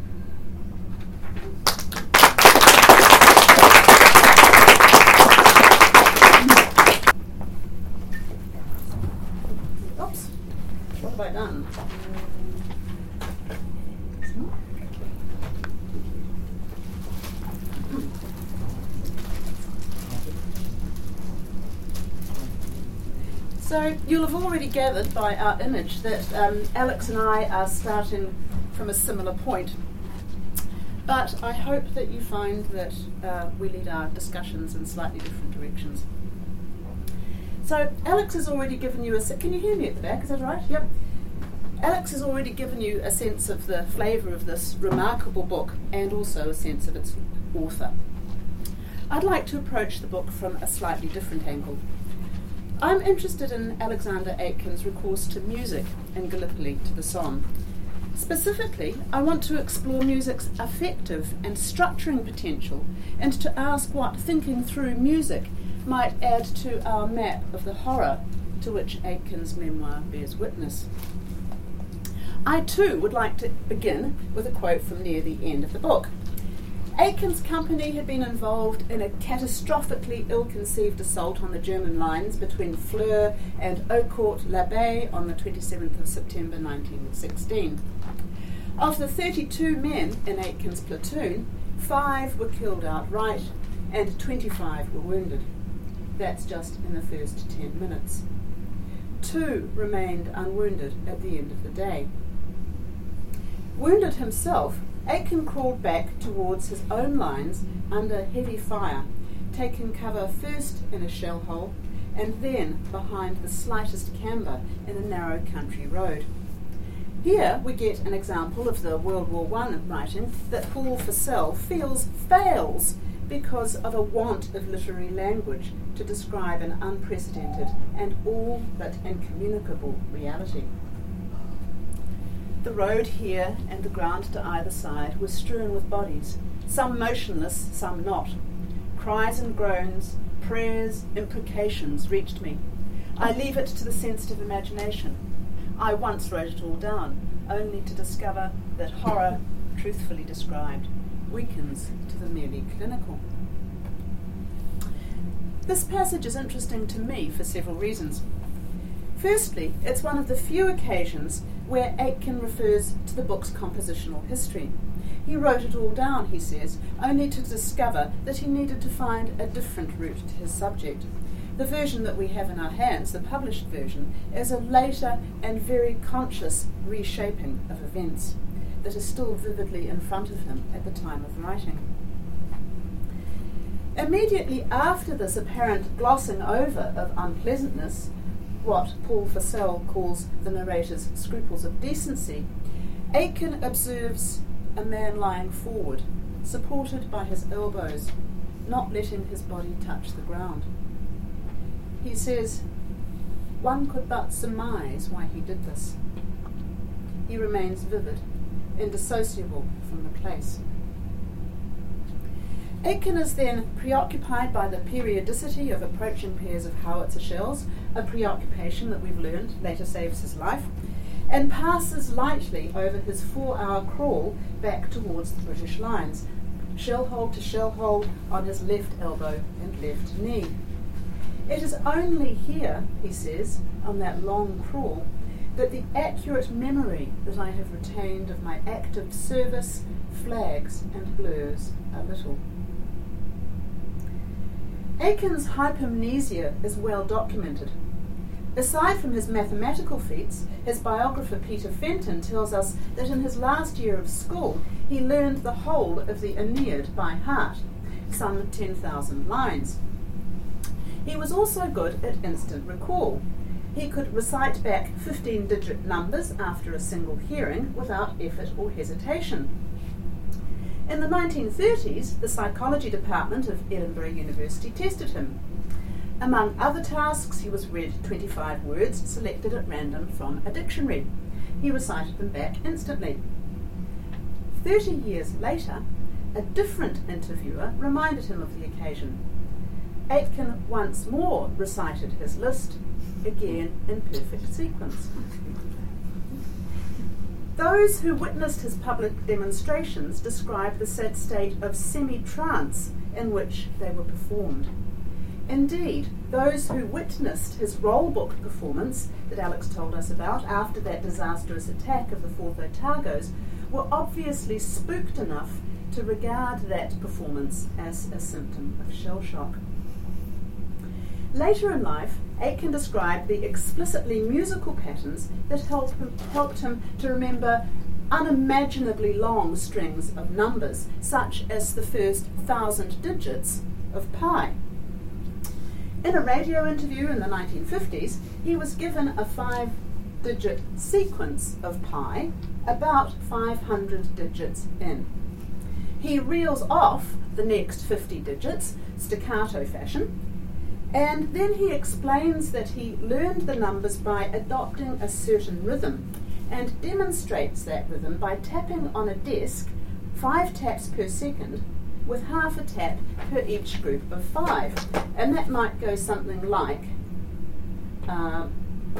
Speaker 3: So you'll have already gathered by our image that um, Alex and I are starting from a similar point. But I hope that you find that uh, we lead our discussions in slightly different directions. So Alex has already given you a... Se- Can you hear me at the back? Is that right? Yep. Alex has already given you a sense of the flavour of this remarkable book and also a sense of its author. I'd like to approach the book from a slightly different angle. I'm interested in Alexander Aitken's recourse to music in Gallipoli to the Somme. Specifically, I want to explore music's affective and structuring potential and to ask what thinking through music might add to our map of the horror to which Aitken's memoir bears witness. I too would like to begin with a quote from near the end of the book. Aitken's company had been involved in a catastrophically ill-conceived assault on the German lines between Fleur and Eaucourt-l'Abbaye on the twenty-seventh of September nineteen sixteen. Of the thirty-two men in Aitken's platoon, five were killed outright and twenty-five were wounded. That's just in the first ten minutes. Two remained unwounded at the end of the day. Wounded himself, Aitken crawled back towards his own lines under heavy fire, taking cover first in a shell hole and then behind the slightest camber in a narrow country road. Here we get an example of the World War One writing that Paul Fussell feels fails because of a want of literary language to describe an unprecedented and all but incommunicable reality. The road here and the ground to either side was strewn with bodies, some motionless, some not. Cries and groans, prayers, imprecations reached me. I leave it to the sensitive imagination. I once wrote it all down, only to discover that horror, truthfully described, weakens to the merely clinical. This passage is interesting to me for several reasons. Firstly, it's one of the few occasions where Aitken refers to the book's compositional history. He wrote it all down, he says, only to discover that he needed to find a different route to his subject. The version that we have in our hands, the published version, is a later and very conscious reshaping of events that is still vividly in front of him at the time of writing. Immediately after this apparent glossing over of unpleasantness, what Paul Fussell calls the narrator's scruples of decency, Aitken observes a man lying forward, supported by his elbows, not letting his body touch the ground. He says, one could but surmise why he did this. He remains vivid, indissociable from the place. Aitken is then preoccupied by the periodicity of approaching pairs of howitzer shells, a preoccupation that we've learned later saves his life, and passes lightly over his four-hour crawl back towards the British lines, shell hole to shell hole on his left elbow and left knee. It is only here, he says, on that long crawl, that the accurate memory that I have retained of my active service flags and blurs a little. Aitken's hypomnesia is well documented. Aside from his mathematical feats, his biographer Peter Fenton tells us that in his last year of school he learned the whole of the Aeneid by heart, some ten thousand lines. He was also good at instant recall. He could recite back fifteen-digit numbers after a single hearing without effort or hesitation. In the nineteen thirties, the psychology department of Edinburgh University tested him. Among other tasks, he was read twenty-five words selected at random from a dictionary. He recited them back instantly. Thirty years later, a different interviewer reminded him of the occasion. Aitken once more recited his list, again in perfect sequence. Those who witnessed his public demonstrations described the sad state of semi-trance in which they were performed. Indeed, those who witnessed his roll book performance that Alex told us about after that disastrous attack of the fourth Otargos were obviously spooked enough to regard that performance as a symptom of shell shock. Later in life, Aitken described the explicitly musical patterns that helped him, helped him to remember unimaginably long strings of numbers, such as the first thousand digits of pi. In a radio interview in the nineteen fifties, he was given a five-digit sequence of pi, about five hundred digits in. He reels off the next fifty digits, staccato fashion, and then he explains that he learned the numbers by adopting a certain rhythm, and demonstrates that rhythm by tapping on a desk five taps per second with half a tap per each group of five. And that might go something like um,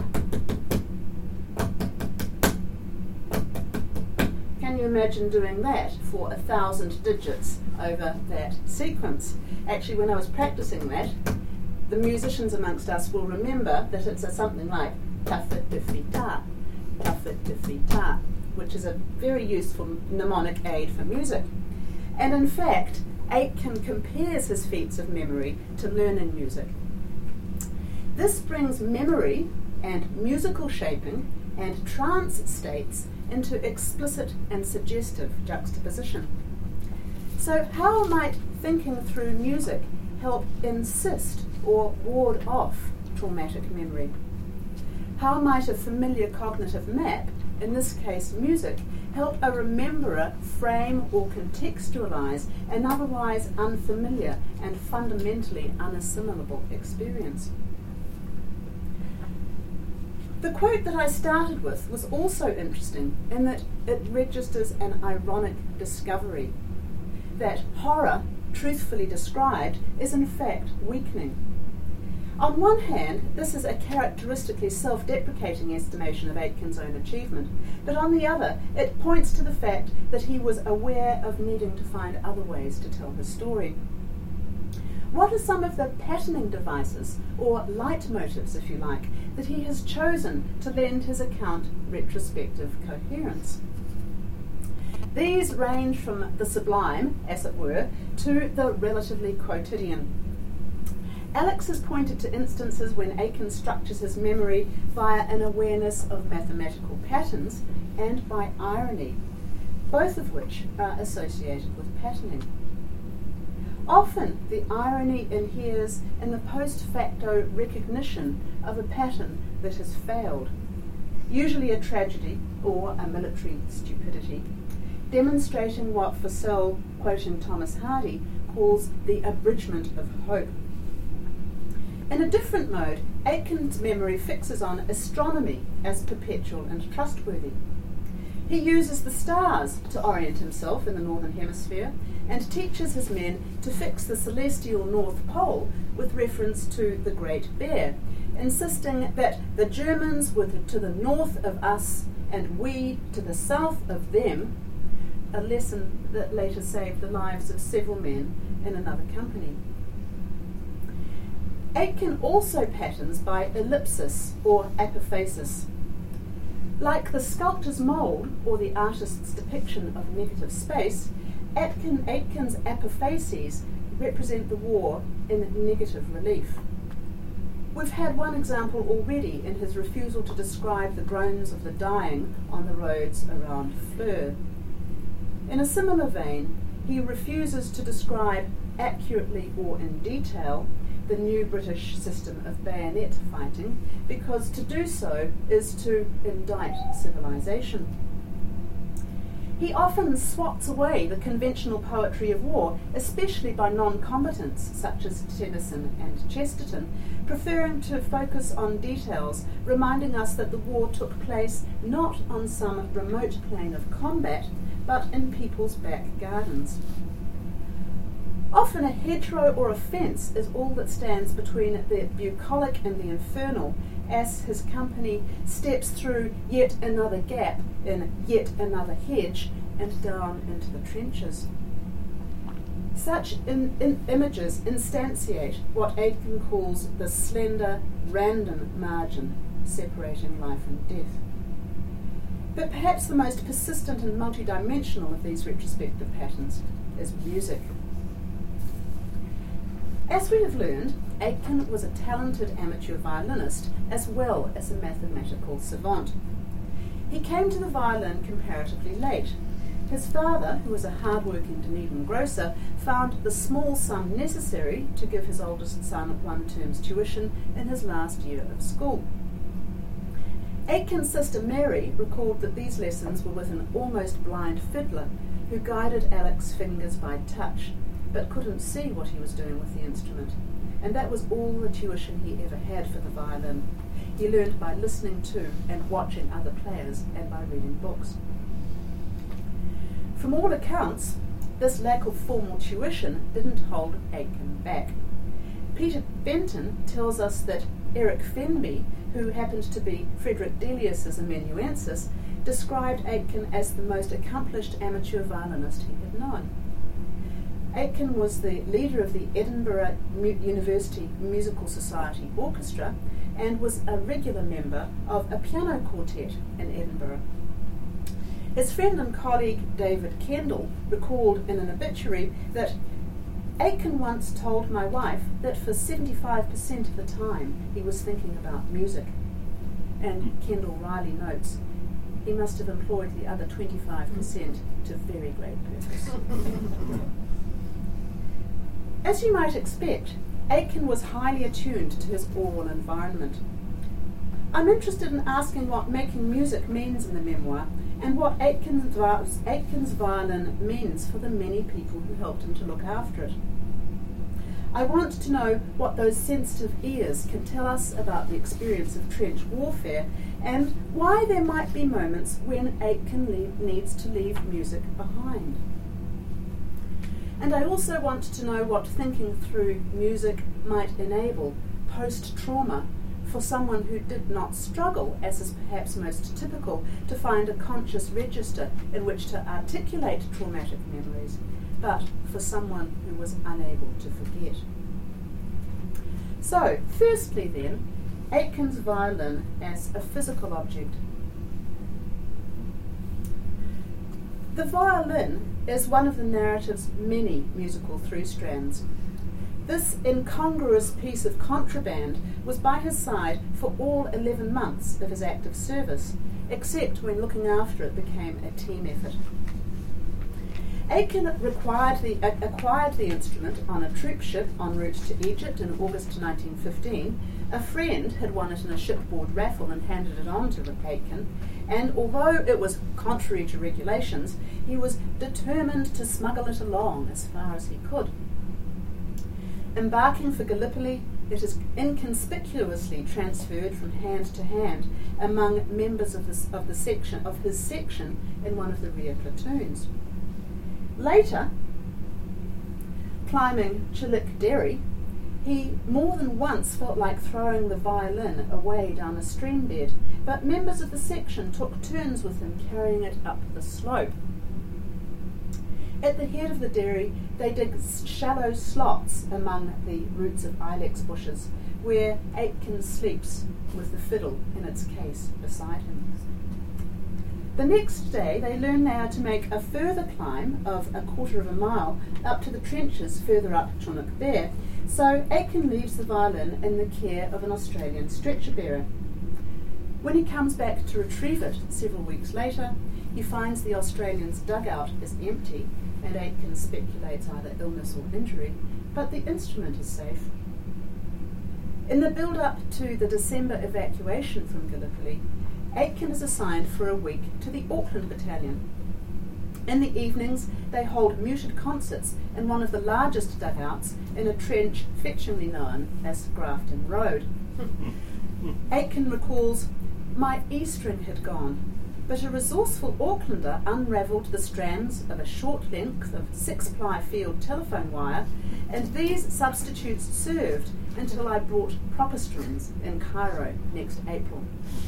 Speaker 3: can you imagine doing that for a thousand digits over that sequence? Actually, when I was practicing that, the musicians amongst us will remember that it's a something like ta-fit-diffy-ta, ta-fit-diffy-ta, which is a very useful mnemonic aid for music. And in fact, Aitken compares his feats of memory to learning music. This brings memory and musical shaping and trance states into explicit and suggestive juxtaposition. So how might thinking through music help insist or ward off traumatic memory? How might a familiar cognitive map, in this case music, help a rememberer frame or contextualize an otherwise unfamiliar and fundamentally unassimilable experience? The quote that I started with was also interesting in that it registers an ironic discovery, that horror, truthfully described, is in fact weakening. On one hand, this is a characteristically self-deprecating estimation of Aitken's own achievement, but on the other, it points to the fact that he was aware of needing to find other ways to tell his story. What are some of the patterning devices, or leitmotifs if you like, that he has chosen to lend his account retrospective coherence? These range from the sublime, as it were, to the relatively quotidian. Alex has pointed to instances when Aitken structures his memory via an awareness of mathematical patterns and by irony, both of which are associated with patterning. Often the irony inheres in the post facto recognition of a pattern that has failed, usually a tragedy or a military stupidity, demonstrating what Fussell, quoting Thomas Hardy, calls the abridgment of hope. In a different mode, Aitken's memory fixes on astronomy as perpetual and trustworthy. He uses the stars to orient himself in the Northern Hemisphere and teaches his men to fix the celestial North Pole with reference to the Great Bear, insisting that the Germans were to the north of us and we to the south of them, a lesson that later saved the lives of several men in another company. Aitken also patterns by ellipsis or apophasis. Like the sculptor's mould or the artist's depiction of negative space, Aitken, Aitken's apophases represent the war in negative relief. We've had one example already in his refusal to describe the groans of the dying on the roads around Fleur. In a similar vein, he refuses to describe accurately or in detail the new British system of bayonet fighting, because to do so is to indict civilization. He often swots away the conventional poetry of war, especially by non-combatants such as Tennyson and Chesterton, preferring to focus on details, reminding us that the war took place not on some remote plane of combat, but in people's back gardens. Often a hedgerow or a fence is all that stands between the bucolic and the infernal, as his company steps through yet another gap in yet another hedge and down into the trenches. Such in, in images instantiate what Aitken calls the slender, random margin separating life and death. But perhaps the most persistent and multidimensional of these retrospective patterns is music. As we have learned, Aitken was a talented amateur violinist as well as a mathematical savant. He came to the violin comparatively late. His father, who was a hard-working Dunedin grocer, found the small sum necessary to give his oldest son one term's tuition in his last year of school. Aitken's sister Mary recalled that these lessons were with an almost blind fiddler who guided Alex's fingers by touch, but couldn't see what he was doing with the instrument. And that was all the tuition he ever had for the violin. He learned by listening to and watching other players and by reading books. From all accounts, this lack of formal tuition didn't hold Aitken back. Peter Benton tells us that Eric Fenby, who happened to be Frederick Delius's amanuensis, described Aitken as the most accomplished amateur violinist he had known. Aitken was the leader of the Edinburgh Mu- University Musical Society Orchestra and was a regular member of a piano quartet in Edinburgh. His friend and colleague David Kendall recalled in an obituary that Aitken once told my wife that for seventy-five percent of the time he was thinking about music. And Kendall Riley notes, he must have employed the other twenty-five percent to very great purpose. As you might expect, Aitken was highly attuned to his oral environment. I'm interested in asking what making music means in the memoir and what Aitken's, Aitken's violin means for the many people who helped him to look after it. I want to know what those sensitive ears can tell us about the experience of trench warfare and why there might be moments when Aitken le- needs to leave music behind. And I also want to know what thinking through music might enable post-trauma for someone who did not struggle, as is perhaps most typical, to find a conscious register in which to articulate traumatic memories, but for someone who was unable to forget. So, firstly then, Aitken's violin as a physical object. The violin is one of the narrative's many musical through-strands. This incongruous piece of contraband was by his side for all eleven months of his active service, except when looking after it became a team effort. Aitken required the, uh, acquired the instrument on a troop ship en route to Egypt in August nineteen fifteen. A friend had won it in a shipboard raffle and handed it on to Aitken, and although it was contrary to regulations, he was determined to smuggle it along as far as he could. Embarking for Gallipoli, it is inconspicuously transferred from hand to hand among members of, this, of, the section, of his section in one of the rear platoons. Later, climbing Chillick Derry, he more than once felt like throwing the violin away down a stream bed, but members of the section took turns with him carrying it up the slope. At the head of the derry, they dig shallow slots among the roots of ilex bushes, where Aitken sleeps with the fiddle in its case beside him. The next day, they learn they are to make a further climb of a quarter of a mile up to the trenches further up Chunuk Bair, so Aitken leaves the violin in the care of an Australian stretcher bearer. When he comes back to retrieve it several weeks later, he finds the Australian's dugout is empty, and Aitken speculates either illness or injury, but the instrument is safe. In the build-up to the December evacuation from Gallipoli, Aitken is assigned for a week to the Auckland Battalion. In the evenings, they hold muted concerts in one of the largest dugouts in a trench fetchingly known as Grafton Road. Aitken recalls, "My E-string had gone, but a resourceful Aucklander unravelled the strands of a short length of six-ply field telephone wire, and these substitutes served until I brought proper strings in Cairo next April."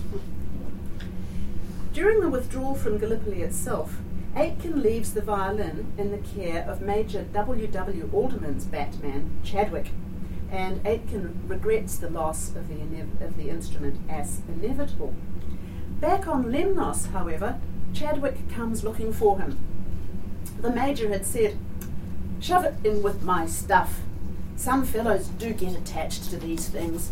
Speaker 3: During the withdrawal from Gallipoli itself, Aitken leaves the violin in the care of Major W W Alderman's Batman, Chadwick, and Aitken regrets the loss of the, inev- of the instrument as inevitable. Back on Lemnos, however, Chadwick comes looking for him. The Major had said, "Shove it in with my stuff. Some fellows do get attached to these things.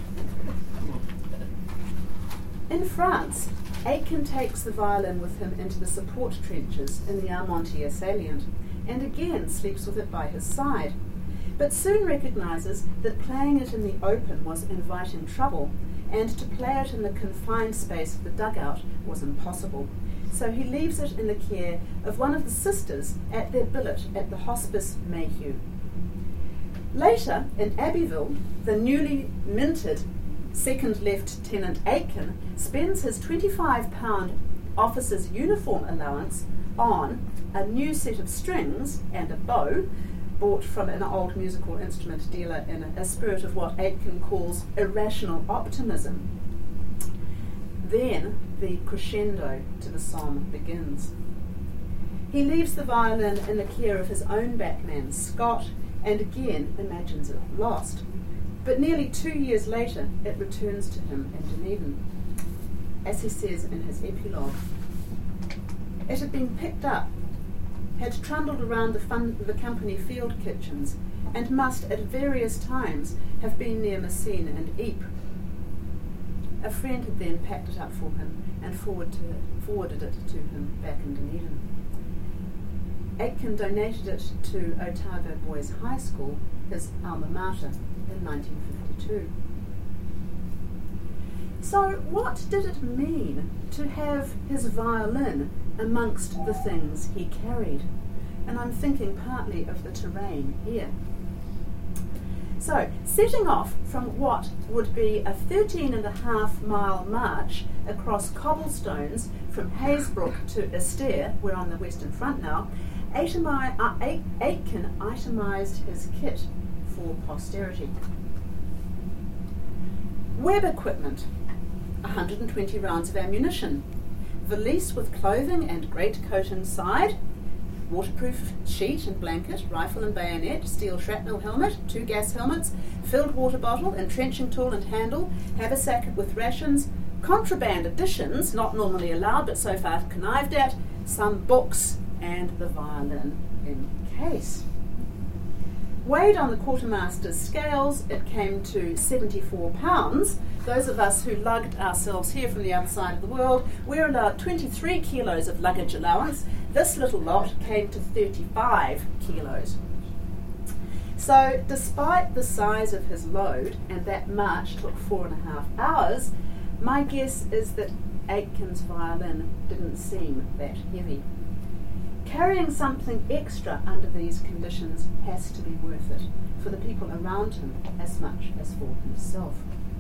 Speaker 3: In France, Aitken takes the violin with him into the support trenches in the Armentières salient, and again sleeps with it by his side, but soon recognises that playing it in the open was inviting trouble, and to play it in the confined space of the dugout was impossible. So he leaves it in the care of one of the sisters at their billet at the Hospice Mayhew. Later, in Abbeville, the newly minted Second Lieutenant Aitken spends his twenty-five pound officer's uniform allowance on a new set of strings and a bow bought from an old musical instrument dealer in a, a spirit of what Aitken calls irrational optimism. Then the crescendo to the song begins. He leaves the violin in the care of his own backman, Scott, and again imagines it lost. But nearly two years later, it returns to him in Dunedin. As he says in his epilogue, it had been picked up, had trundled around the, fun, the company field kitchens, and must at various times have been near Messines and Ypres. A friend had then packed it up for him and forward to, forwarded it to him back in Dunedin. Aitken donated it to Otago Boys High School, his alma mater, in nineteen fifty-two. So what did it mean to have his violin amongst the things he carried? And I'm thinking partly of the terrain here. So, setting off from what would be a thirteen and a half mile march across cobblestones from Hazebrook to Esther, we're on the Western Front now, Aitemi- uh, Aitken itemised his kit for posterity. Web equipment, one hundred twenty rounds of ammunition, valise with clothing and greatcoat inside, waterproof sheet and blanket, rifle and bayonet, steel shrapnel helmet, two gas helmets, filled water bottle, entrenching tool and handle, haversack with rations, contraband additions, not normally allowed but so far connived at, some books, and the violin in case. Weighed on the quartermaster's scales, it came to seventy-four pounds. Those of us who lugged ourselves here from the other side of the world, we're allowed twenty-three kilos of luggage allowance. This little lot came to thirty-five kilos. So despite the size of his load, and that march took four and a half hours, my guess is that Aitken's violin didn't seem that heavy. Carrying something extra under these conditions has to be worth it, for the people around him as much as for himself.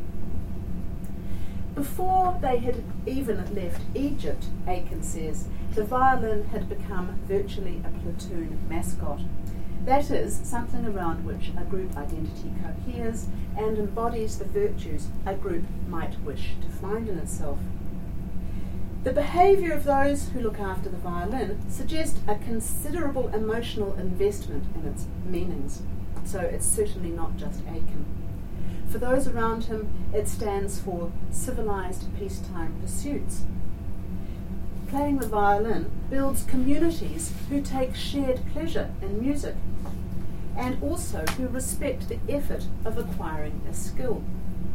Speaker 3: Before they had even left Egypt, Aitken says, the violin had become virtually a platoon mascot. That is, something around which a group identity coheres and embodies the virtues a group might wish to find in itself. The behaviour of those who look after the violin suggest a considerable emotional investment in its meanings, so it's certainly not just Aitken. For those around him, it stands for civilised peacetime pursuits. Playing the violin builds communities who take shared pleasure in music, and also who respect the effort of acquiring a skill.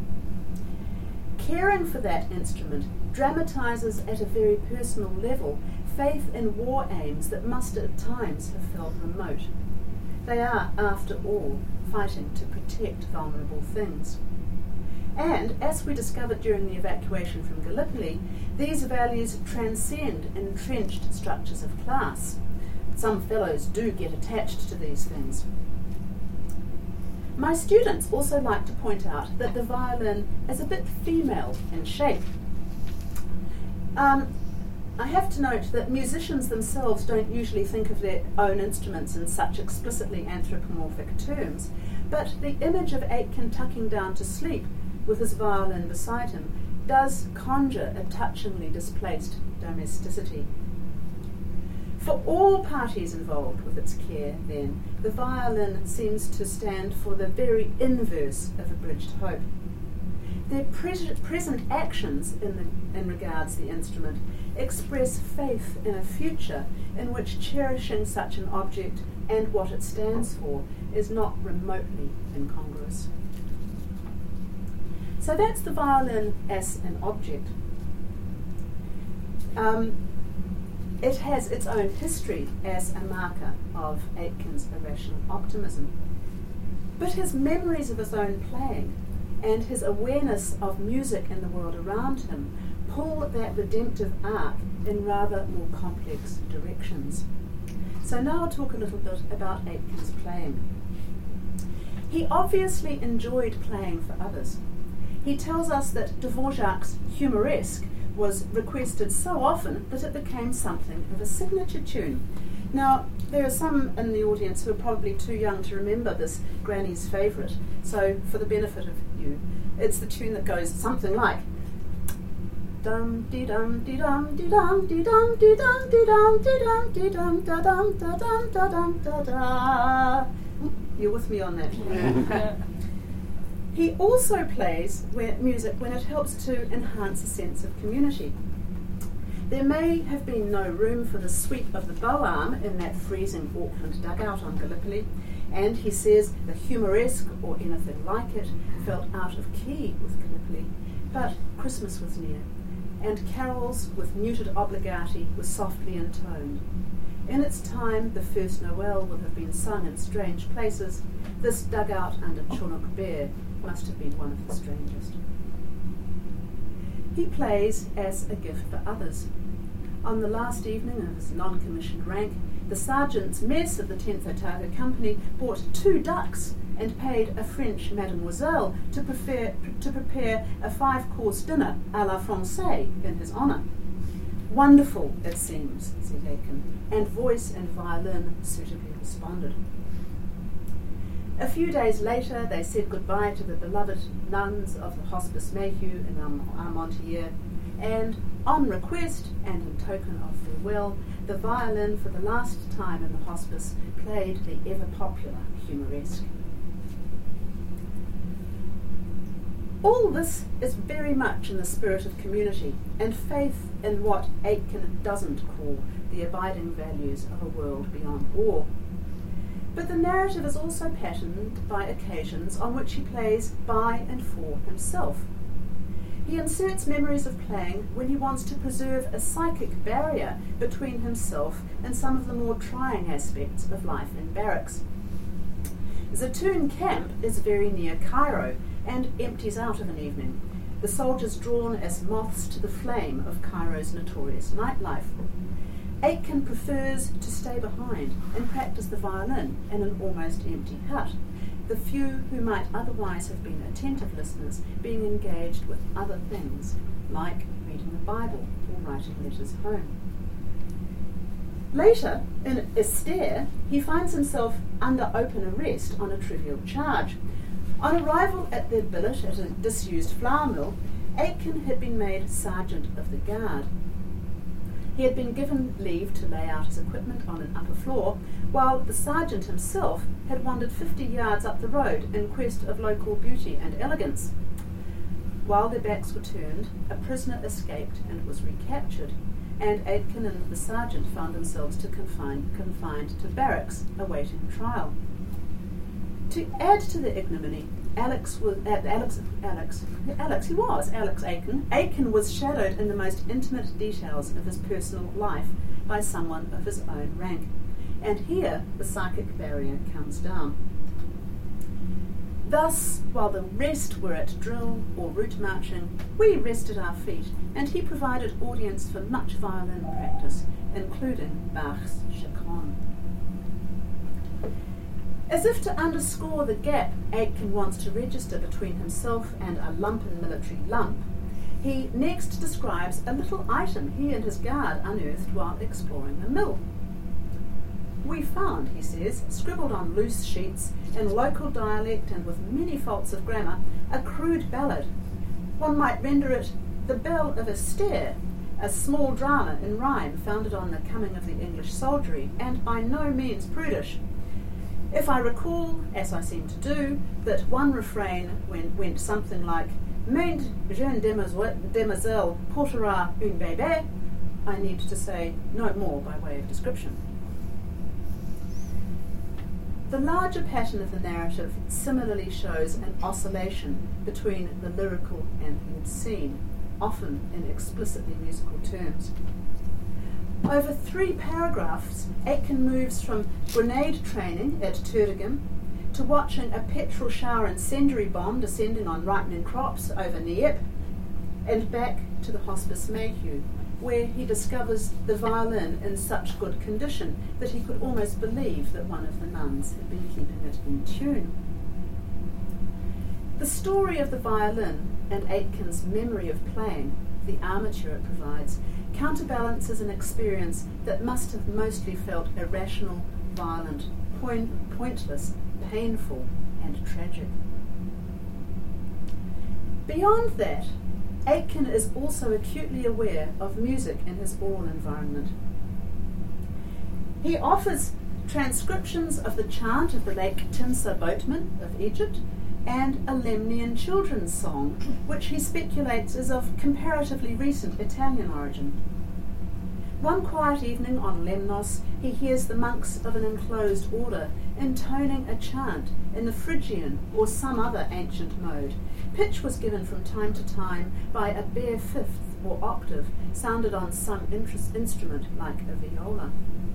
Speaker 3: Caring for that instrument dramatises at a very personal level faith in war aims that must at times have felt remote. They are, after all, fighting to protect vulnerable things. And, as we discovered during the evacuation from Gallipoli, these values transcend entrenched structures of class. Some fellows do get attached to these things. My students also like to point out that the violin is a bit female in shape. Um, I have to note that musicians themselves don't usually think of their own instruments in such explicitly anthropomorphic terms, but the image of Aitken tucking down to sleep with his violin beside him does conjure a touchingly displaced domesticity. For all parties involved with its care, then, the violin seems to stand for the very inverse of abridged hope. Their pres- present actions in, the, in regards to the instrument express faith in a future in which cherishing such an object and what it stands for is not remotely incongruous. So that's the violin as an object. Um, it has its own history as a marker of Aitken's irrational optimism. But his memories of his own playing and his awareness of music in the world around him pull that redemptive arc in rather more complex directions. So now I'll talk a little bit about Aitken's playing. He obviously enjoyed playing for others. He tells us that Dvorak's Humoresque was requested so often that it became something of a signature tune. Now, there are some in the audience who are probably too young to remember this Granny's favourite, so for the benefit of you, it's the tune that goes something like dum dee dum dee dum dee dum dee dum dee dum dee dum dee dum dee dum da dum da dum da dum da da. You're with me on that? Yeah. He also plays where music when it helps to enhance a sense of community. There may have been no room for the sweep of the bow arm in that freezing Auckland dugout on Gallipoli, and he says the Humoresque, or anything like it, felt out of key with Gallipoli. But Christmas was near, and carols with muted obligati were softly intoned. In its time, the first Noel would have been sung in strange places. This dugout under Chinook Bear must have been one of the strangest. He plays as a gift for others. On the last evening of his non-commissioned rank, the sergeant's mess of the tenth Otago Company bought two ducks and paid a French mademoiselle to, prefer, to prepare a five-course dinner à la Francais in his honour. Wonderful, it seems, said Aitken, and voice and violin suitably responded. A few days later, they said goodbye to the beloved nuns of the Hospice Mayhew in Armentières, and on request and in token of farewell, the violin for the last time in the hospice played the ever-popular Humoresque. All this is very much in the spirit of community and faith in what Aitken doesn't call the abiding values of a world beyond war. But the narrative is also patterned by occasions on which he plays by and for himself. He inserts memories of playing when he wants to preserve a psychic barrier between himself and some of the more trying aspects of life in barracks. Zatoun Camp is very near Cairo and empties out of an evening, the soldiers drawn as moths to the flame of Cairo's notorious nightlife. Aitken prefers to stay behind and practice the violin in an almost empty hut, the few who might otherwise have been attentive listeners being engaged with other things, like reading the Bible or writing letters home. Later, in Esther, he finds himself under open arrest on a trivial charge. On arrival at their billet at a disused flour mill, Aitken had been made Sergeant of the Guard. He had been given leave to lay out his equipment on an upper floor, while the sergeant himself had wandered fifty yards up the road in quest of local beauty and elegance. While their backs were turned, a prisoner escaped and was recaptured, and Aitken and the sergeant found themselves to confine, confined to barracks, awaiting trial. To add to the ignominy, Alex was uh, Alex Alex Alex he was Alex Aitken. Aitken was shadowed in the most intimate details of his personal life by someone of his own rank, and here the psychic barrier comes down. Thus, while the rest were at drill or route marching, we rested our feet, and he provided audience for much violin practice, including Bach's Chaconne. As if to underscore the gap Aitken wants to register between himself and a lumpen military lump, he next describes a little item he and his guard unearthed while exploring the mill. We found, he says, scribbled on loose sheets, in local dialect and with many faults of grammar, a crude ballad. One might render it the Bell of Esther, a small drama in rhyme founded on the coming of the English soldiery, and by no means prudish. If I recall, as I seem to do, that one refrain went, went something like "Maint jeune demoiselle portera une bébé," I need to say no more by way of description. The larger pattern of the narrative similarly shows an oscillation between the lyrical and the obscene, often in explicitly musical terms. Over three paragraphs, Aitken moves from grenade training at Turdagim to watching a petrol shower incendiary bomb descending on ripening crops over Nieppe, and back to the Hospice Mayhew, where he discovers the violin in such good condition that he could almost believe that one of the nuns had been keeping it in tune. The story of the violin and Aitken's memory of playing, the armature it provides, counterbalances an experience that must have mostly felt irrational, violent, point, pointless, painful, and tragic. Beyond that, Aitken is also acutely aware of music in his oral environment. He offers transcriptions of the chant of the Lake Timsah boatmen of Egypt and a Lemnian children's song, which he speculates is of comparatively recent Italian origin. One quiet evening on Lemnos, he hears the monks of an enclosed order intoning a chant in the Phrygian or some other ancient mode. Pitch was given from time to time by a bare fifth or octave sounded on some interest instrument like a viola.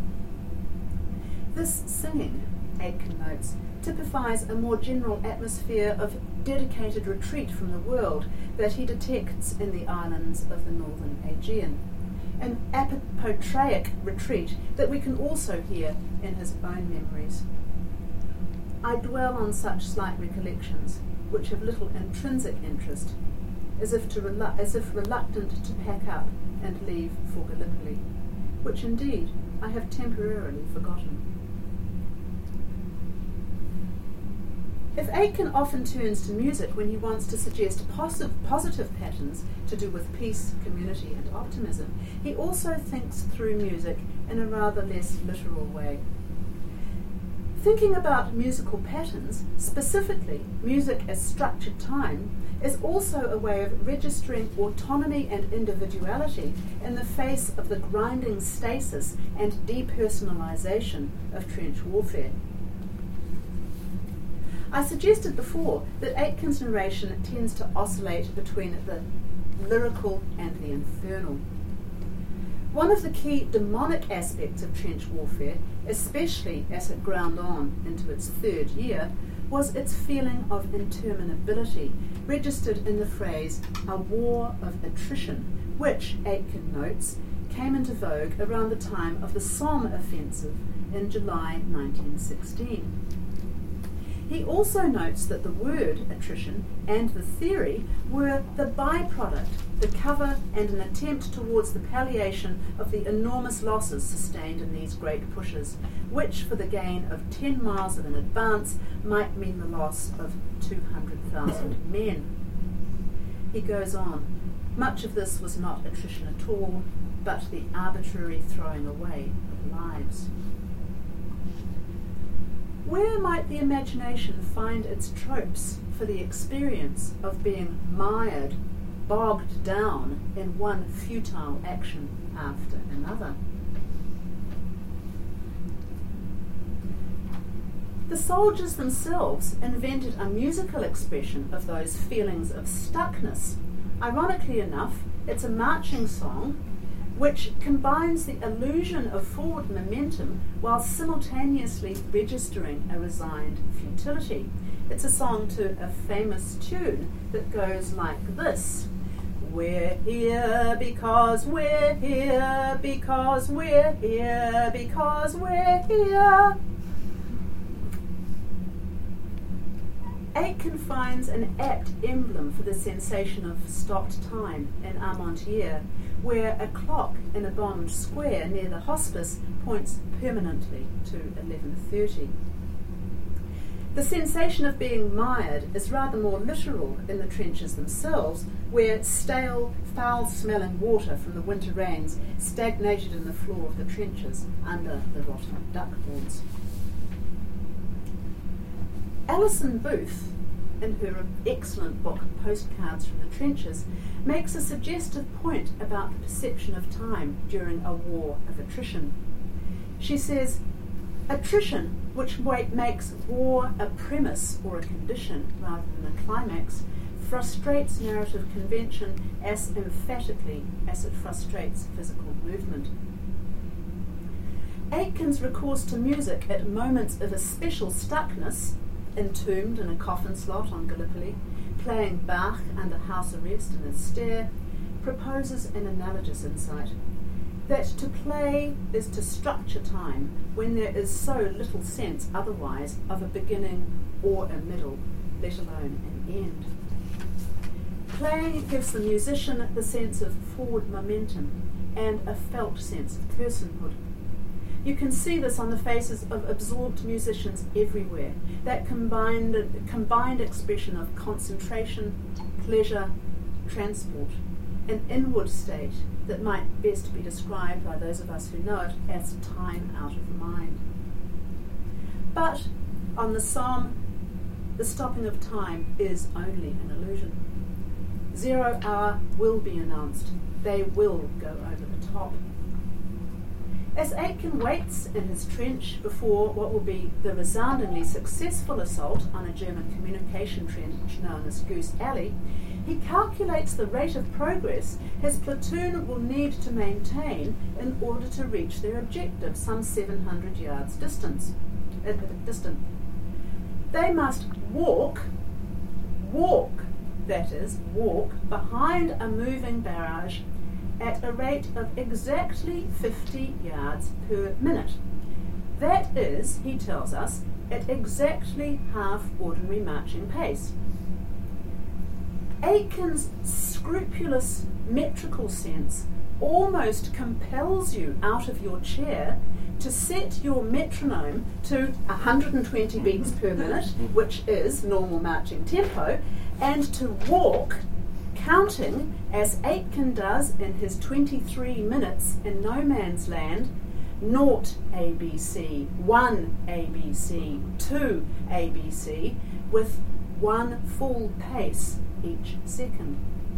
Speaker 3: This singing, Aitken notes, typifies a more general atmosphere of dedicated retreat from the world that he detects in the islands of the northern Aegean, an apotraic retreat that we can also hear in his own memories. I dwell on such slight recollections, which have little intrinsic interest, as if, to relu- as if reluctant to pack up and leave for Gallipoli, which indeed I have temporarily forgotten. If Aitken often turns to music when he wants to suggest positive, positive patterns to do with peace, community, and optimism, he also thinks through music in a rather less literal way. Thinking about musical patterns, specifically music as structured time, is also a way of registering autonomy and individuality in the face of the grinding stasis and depersonalization of trench warfare. I suggested before that Aitken's narration tends to oscillate between the lyrical and the infernal. One of the key demonic aspects of trench warfare, especially as it ground on into its third year, was its feeling of interminability, registered in the phrase, a war of attrition, which, Aitken notes, came into vogue around the time of the Somme offensive in July nineteen sixteen. He also notes that the word attrition and the theory were the byproduct, the cover and an attempt towards the palliation of the enormous losses sustained in these great pushes, which for the gain of ten miles of an advance might mean the loss of two hundred thousand men. He goes on, much of this was not attrition at all, but the arbitrary throwing away of lives. Where might the imagination find its tropes for the experience of being mired, bogged down in one futile action after another? The soldiers themselves invented a musical expression of those feelings of stuckness. Ironically enough, it's a marching song which combines the illusion of forward momentum while simultaneously registering a resigned futility. It's a song to a famous tune that goes like this. We're here because we're here, because we're here, because we're here. Aitken finds an apt emblem for the sensation of stopped time in Armentières, where a clock in a bombed square near the hospice points permanently to eleven thirty. The sensation of being mired is rather more literal in the trenches themselves, where stale, foul-smelling water from the winter rains stagnated in the floor of the trenches under the rotten duck boards. Alison Booth, in her excellent book, Postcards from the Trenches, makes a suggestive point about the perception of time during a war of attrition. She says, attrition, which makes war a premise or a condition rather than a climax, frustrates narrative convention as emphatically as it frustrates physical movement. Aitken's recourse to music at moments of especial stuckness, entombed in a coffin slot on Gallipoli, playing Bach under house arrest in a stair, proposes an analogous insight, that to play is to structure time when there is so little sense otherwise of a beginning or a middle, let alone an end. Play gives the musician the sense of forward momentum and a felt sense of personhood. You can see this on the faces of absorbed musicians everywhere, that combined, combined expression of concentration, pleasure, transport, an inward state that might best be described by those of us who know it as time out of mind. But on the psalm, the stopping of time is only an illusion. Zero hour will be announced. They will go over the top. As Aitken waits in his trench before what will be the resoundingly successful assault on a German communication trench known as Goose Alley, he calculates the rate of progress his platoon will need to maintain in order to reach their objective, some seven hundred yards distance, uh, distant. They must walk, walk, that is, walk behind a moving barrage at a rate of exactly fifty yards per minute. That is, he tells us, at exactly half ordinary marching pace. Aitken's scrupulous metrical sense almost compels you out of your chair to set your metronome to one hundred twenty beats per minute, which is normal marching tempo, and to walk, counting, as Aitken does in his twenty-three minutes in No Man's Land, naught A B C, one A B C, two A B C, with one full pace each second.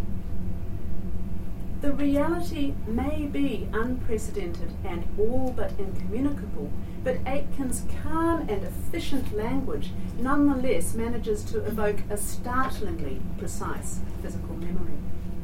Speaker 3: The reality may be unprecedented and all but incommunicable, but Aitken's calm and efficient language nonetheless manages to evoke a startlingly precise physical memory.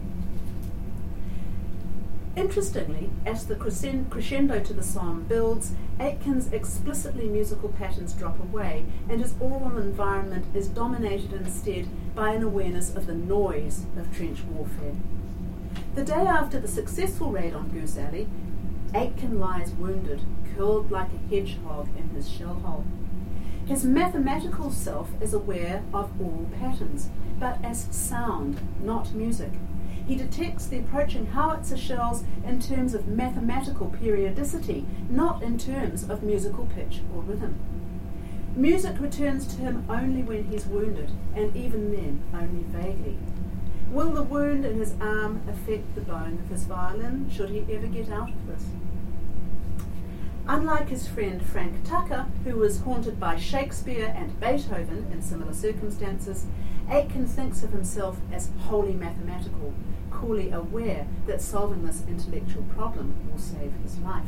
Speaker 3: Interestingly, as the crescendo to the psalm builds, Aitken's explicitly musical patterns drop away, and his oral environment is dominated instead by an awareness of the noise of trench warfare. The day after the successful raid on Goose Alley, Aitken lies wounded, curled like a hedgehog in his shell hole. His mathematical self is aware of all patterns, but as sound, not music. He detects the approaching howitzer shells in terms of mathematical periodicity, not in terms of musical pitch or rhythm. Music returns to him only when he's wounded, and even then only vaguely. Will the wound in his arm affect the bone of his violin, should he ever get out of this? Unlike his friend Frank Tucker, who was haunted by Shakespeare and Beethoven in similar circumstances, Aitken thinks of himself as wholly mathematical, coolly aware that solving this intellectual problem will save his life.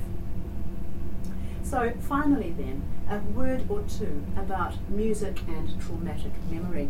Speaker 3: So finally then, a word or two about music and traumatic memory.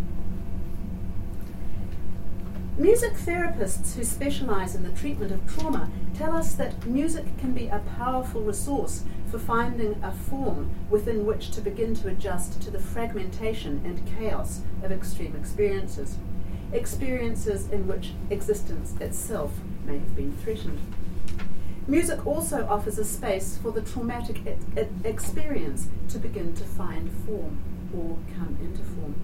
Speaker 3: Music therapists who specialise in the treatment of trauma tell us that music can be a powerful resource for finding a form within which to begin to adjust to the fragmentation and chaos of extreme experiences, experiences in which existence itself may have been threatened. Music also offers a space for the traumatic e- e- experience to begin to find form or come into form.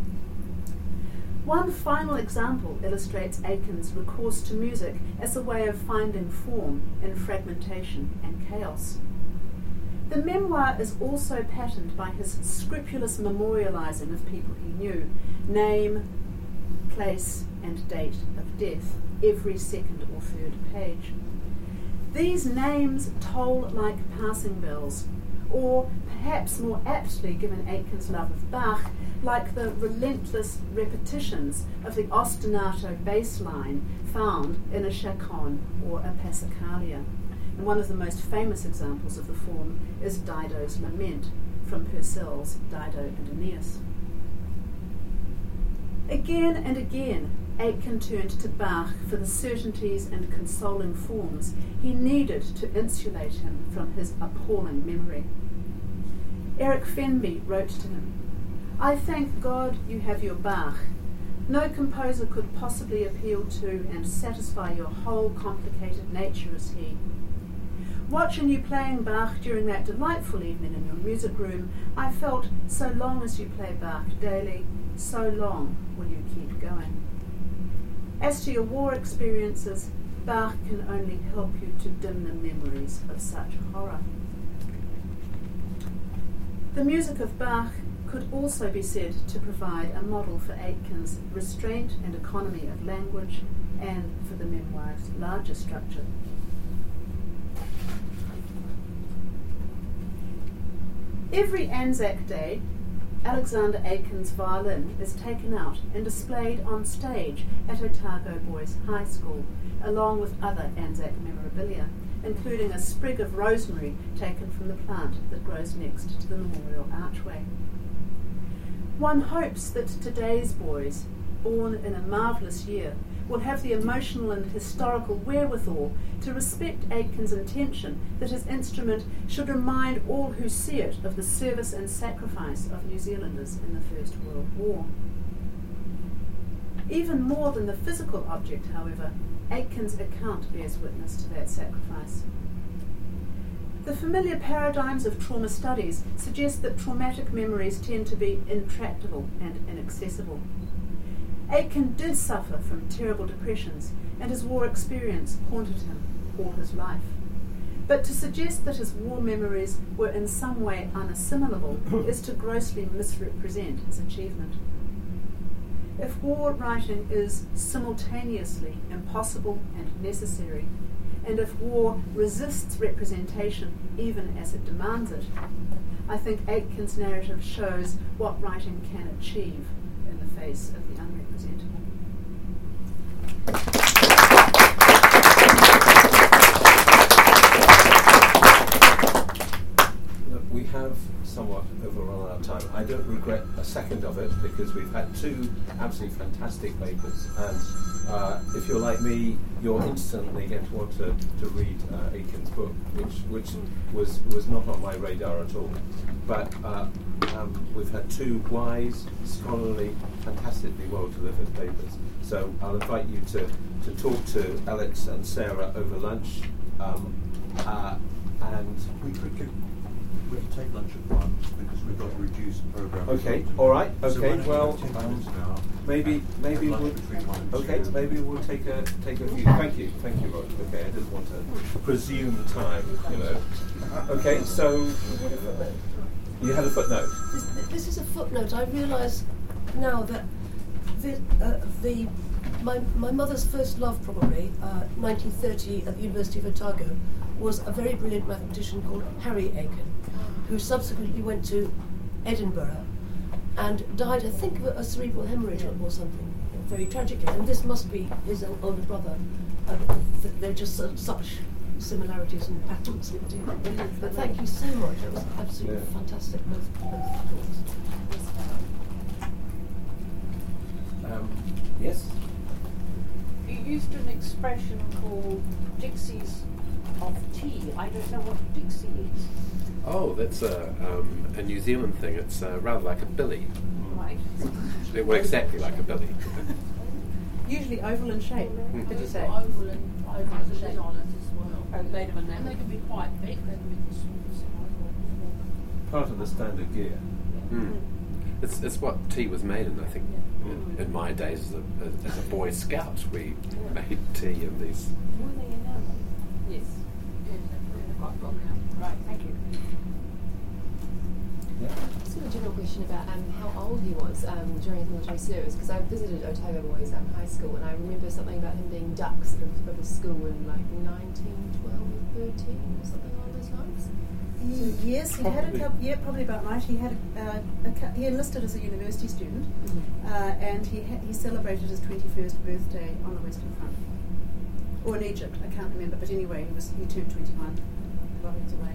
Speaker 3: One final example illustrates Aitken's recourse to music as a way of finding form in fragmentation and chaos. The memoir is also patterned by his scrupulous memorialising of people he knew, name, place and date of death, every second or third page. These names toll like passing bells, or perhaps more aptly given Aitken's love of Bach, like the relentless repetitions of the ostinato bass line found in a chaconne or a passacaglia. And one of the most famous examples of the form is Dido's Lament from Purcell's Dido and Aeneas. Again and again, Aitken turned to Bach for the certainties and consoling forms he needed to insulate him from his appalling memory. Eric Fenby wrote to him, "I thank God you have your Bach. No composer could possibly appeal to and satisfy your whole complicated nature as he. Watching you playing Bach during that delightful evening in your music room, I felt so long as you play Bach daily, so long will you keep going. As to your war experiences, Bach can only help you to dim the memories of such horror." The music of Bach could also be said to provide a model for Aitken's restraint and economy of language and for the memoir's larger structure. Every Anzac Day, Alexander Aitken's violin is taken out and displayed on stage at Otago Boys High School, along with other Anzac memorabilia, including a sprig of rosemary taken from the plant that grows next to the memorial archway. One hopes that today's boys, born in a marvellous year, will have the emotional and historical wherewithal to respect Aitken's intention that his instrument should remind all who see it of the service and sacrifice of New Zealanders in the First World War. Even more than the physical object, however, Aitken's account bears witness to that sacrifice. The familiar paradigms of trauma studies suggest that traumatic memories tend to be intractable and inaccessible. Aitken did suffer from terrible depressions, and his war experience haunted him all his life. But to suggest that his war memories were in some way unassimilable is to grossly misrepresent his achievement. If war writing is simultaneously impossible and necessary, and if war resists representation even as it demands it, I think Aitken's narrative shows what writing can achieve in the face of the unrepresentable.
Speaker 1: Look, we have somewhat overrun our time. I don't regret a second of it because we've had two absolutely fantastic papers, and uh, if you're like me, you're instantly going to want to, to read uh, Aitken's book, which which was, was not on my radar at all. But uh, um, we've had two wise, scholarly, fantastically well-delivered papers. So I'll invite you to, to talk to Alex and Sarah over lunch, um, uh, and
Speaker 4: we could give, we have to take lunch at one because we've got a reduced program.
Speaker 1: Okay, all right. Okay,
Speaker 4: so why don't
Speaker 1: well,
Speaker 4: we have ten
Speaker 1: um,
Speaker 4: minutes now,
Speaker 1: maybe maybe
Speaker 4: lunch
Speaker 1: we'll
Speaker 4: between one and
Speaker 1: okay
Speaker 4: two.
Speaker 1: maybe we'll take a take a few. Thank you, thank you, Rod. Okay, I didn't want to presume time, you know. Okay, so you had a footnote.
Speaker 5: This, this is a footnote. I realise now that the, uh, the my my mother's first love, probably uh, nineteen thirty at the University of Otago, was a very brilliant mathematician called Harry Aiken, who subsequently went to Edinburgh and died, I think, of a cerebral hemorrhage or something, very tragically. And this must be his older brother. Uh, th- they're just uh, such similarities and patterns. But thank you so much. It was absolutely
Speaker 1: Yeah.
Speaker 5: fantastic. Both, both talks.
Speaker 1: Um, yes.
Speaker 6: You used an expression called Dixies of tea. I don't know what a Dixie is.
Speaker 2: Oh, that's a, um, a New Zealand thing. It's uh, rather like a billy.
Speaker 6: Right.
Speaker 2: It works exactly like a billy.
Speaker 3: Usually oval in shape, did you say?
Speaker 7: Oval and oval and shape on it as well.
Speaker 6: Oh, made of
Speaker 7: And
Speaker 6: enamel.
Speaker 7: they can be quite big, they can be the smallest size.
Speaker 1: Part of the standard gear.
Speaker 2: Mm. It's it's what tea was made in, I think. In, in my days as a, as a Boy Scout, we made tea in these.
Speaker 6: Were they enamel? Yes. Yes, they're quite long now. Right, thank you.
Speaker 1: Yeah.
Speaker 8: Just got a general question about um, how old he was um, during his military service, because I visited Otago Boys um, High School, and I remember something about him being ducks of, of his school in like nineteen twelve, thirteen, or something along those lines.
Speaker 3: Yes, he had a couple. Yeah, probably about right. He had uh, a, cou- he enlisted as a university student,
Speaker 8: Mm-hmm.
Speaker 3: uh, and he ha- he celebrated his twenty-first birthday on the Western Front, or in Egypt. I can't remember, but anyway, he was he turned twenty-one while he was away.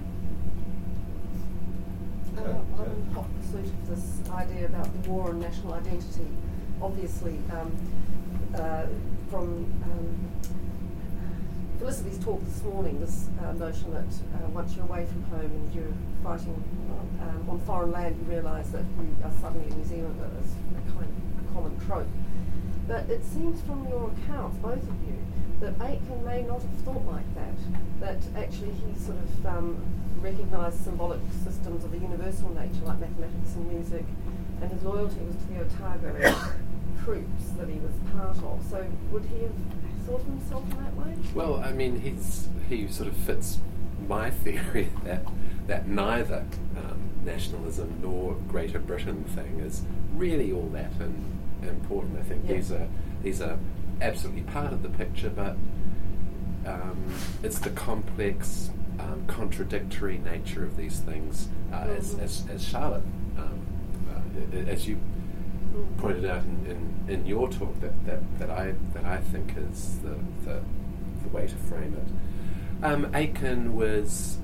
Speaker 9: Uh, I'm in hot pursuit of this idea about the war on national identity. Obviously, um, uh, from um, Felicity's talk this morning, this uh, notion that uh, once you're away from home and you're fighting um, on foreign land, you realise that you are suddenly a New Zealander is a kind of common trope. But it seems from your accounts, both of you, that Aitken may not have thought like that, that actually he sort of um, recognised symbolic systems of a universal nature like mathematics and music, and his loyalty was to the Otago troops that he was part of. So would he have thought of himself in that way?
Speaker 2: Well, I mean, he's he sort of fits my theory that that neither um, nationalism nor Greater Britain thing is really all that in, important. I think
Speaker 9: Yeah.
Speaker 2: these are these are absolutely part of the picture, but um, it's the complex, um, contradictory nature of these things, uh,
Speaker 9: Mm-hmm.
Speaker 2: as, as as Charlotte, um, uh, as you pointed out in, in, in your talk, that, that, that I that I think is the the, the way to frame it. Um, Aitken was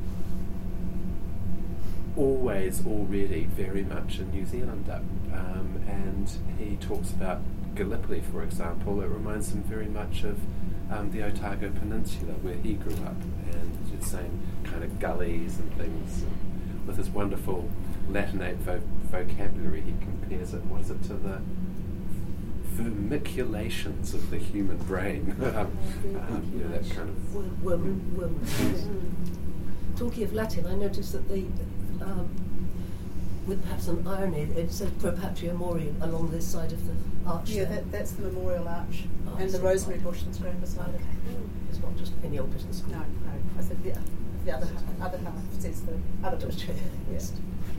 Speaker 2: always already very much a New Zealander, um, and he talks about Gallipoli, for example. It reminds him very much of um, the Otago Peninsula, where he grew up, and the same kind of gullies and things. And with his wonderful Latinate vo- vocabulary, he compares it, what is it, to the vermiculations of the human brain. um, um, you know, that kind of...
Speaker 5: Worm, worm, worm. Yes. Talking of Latin, I noticed that the, um, with perhaps an irony, it says Pro Patria Mori along this side of the arch.
Speaker 3: Yeah,
Speaker 5: there.
Speaker 3: that, that's the memorial arch,
Speaker 5: Oh, I
Speaker 3: and the
Speaker 5: see.
Speaker 3: rosemary bush that's grown beside it.
Speaker 5: It's not just any old business.
Speaker 3: No, no. I said the, the other ha- other half says the other bush. Yes.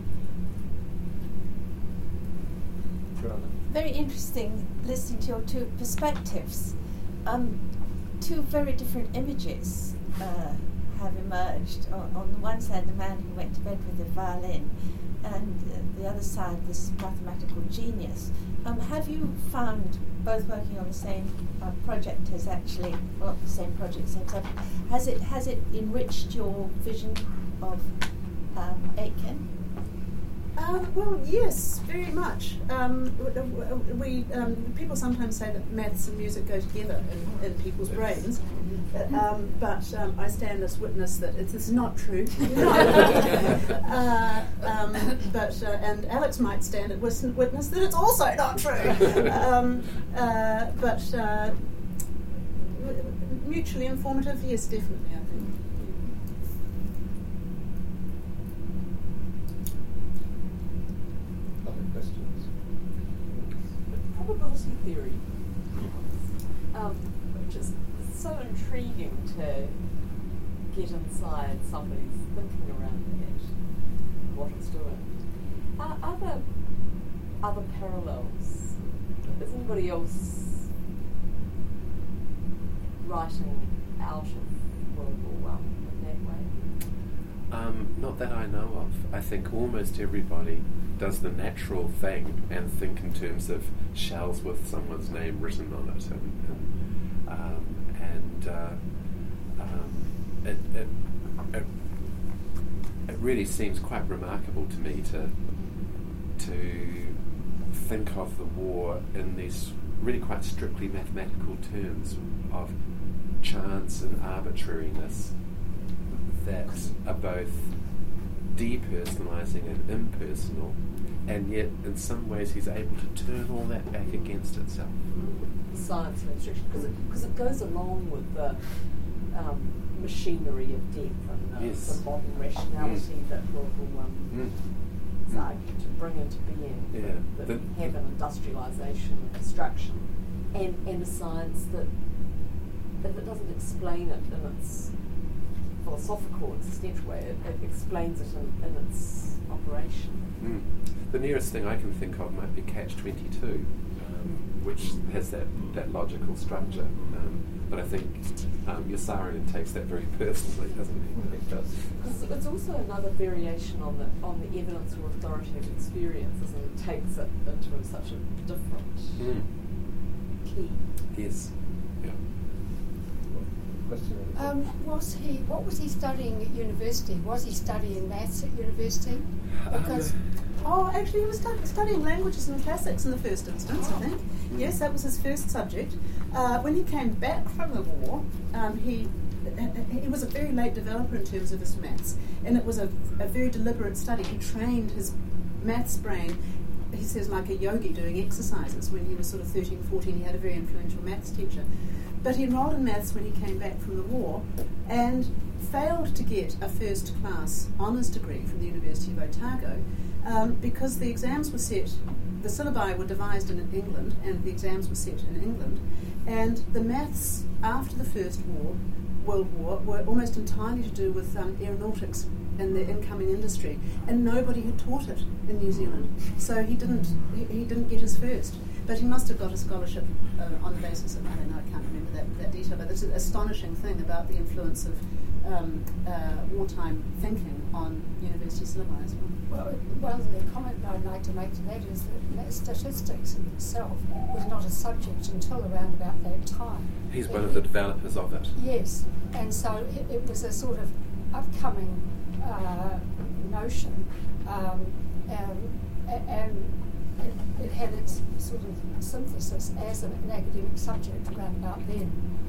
Speaker 10: Very interesting listening to your two perspectives. Um, two very different images uh, have emerged. On, on the one side, the man who went to bed with a violin, and uh, the other side, this mathematical genius. Um, have you found, both working on the same uh, project as actually, well, the same project, same subject, has it has it enriched your vision of um, Aitken?
Speaker 3: Um, well, yes, very much. Um, w- w- we um, people sometimes say that maths and music go together in, in people's brains, uh, um, but um, I stand as witness that it's, it's not true. uh, um, but uh, and Alex might stand as wis- witness that it's also not true. um, uh, but uh, w- mutually informative, yes, definitely. I think.
Speaker 1: Questions?
Speaker 6: Probability theory, um, which is so intriguing to get inside somebody's thinking around it, what it's doing. Are, are there other parallels? Is anybody else writing out of World War One in that way?
Speaker 2: Um, not that I know of. I think almost everybody does the natural thing and think in terms of shells with someone's name written on it, and and, um, and uh, um, it, it, it it really seems quite remarkable to me to to think of the war in these really quite strictly mathematical terms of chance and arbitrariness that are both depersonalizing and impersonal, and yet in some ways he's able to turn all that back against itself.
Speaker 6: Science and instruction, because it, cause it goes along with the um, machinery of death and the,
Speaker 2: Yes.
Speaker 6: the modern rationality
Speaker 2: Mm.
Speaker 6: that World War One
Speaker 2: Mm.
Speaker 6: is argued to bring into being,
Speaker 2: Yeah.
Speaker 6: that
Speaker 2: The-
Speaker 6: we have an industrialisation and destruction, and, and a science that, if it doesn't explain it in its philosophical, existential way, it, it explains it in, in its operation.
Speaker 2: Mm. The nearest thing I can think of might be Catch twenty-two, um, which has that, that logical structure. Um, but I think um, Yossarian takes that very personally, doesn't he?
Speaker 1: It does.
Speaker 6: It's, it's also another variation on the on the evidence or authoritative experience, isn't it? It takes it into such a different
Speaker 2: Mm.
Speaker 6: key.
Speaker 2: Yes. Yeah.
Speaker 1: Question?
Speaker 7: Um, was he? What was he studying at university? Was he studying maths at university? Because
Speaker 3: Oh, actually, he was stu- studying languages and classics in the first instance, I think. Yes, that was his first subject. Uh, when he came back from the war, um, he he was a very late developer in terms of his maths, and it was a, a very deliberate study. He trained his maths brain, he says, like a yogi doing exercises. When he was sort of thirteen, fourteen, he had a very influential maths teacher. But he enrolled in maths when he came back from the war and failed to get a first-class honours degree from the University of Otago um, because the exams were set, the syllabi were devised in England and the exams were set in England, and the maths after the First War, World War were almost entirely to do with um, aeronautics and the incoming industry, and nobody had taught it in New Zealand. So he didn't he, he didn't get his first. But he must have got a scholarship uh, on the basis of, I don't know, I can't remember that, that detail, but it's an astonishing thing about the influence of um, uh, wartime thinking on university syllabi as well.
Speaker 7: well, one of the comments I'd like to make to that is that statistics in itself was not a subject until around about that time.
Speaker 2: He's one of the developers of it.
Speaker 7: Yes, and so it, it was a sort of upcoming uh, notion, um, um, a- and it, it had its sort of synthesis as an, an academic subject around about then.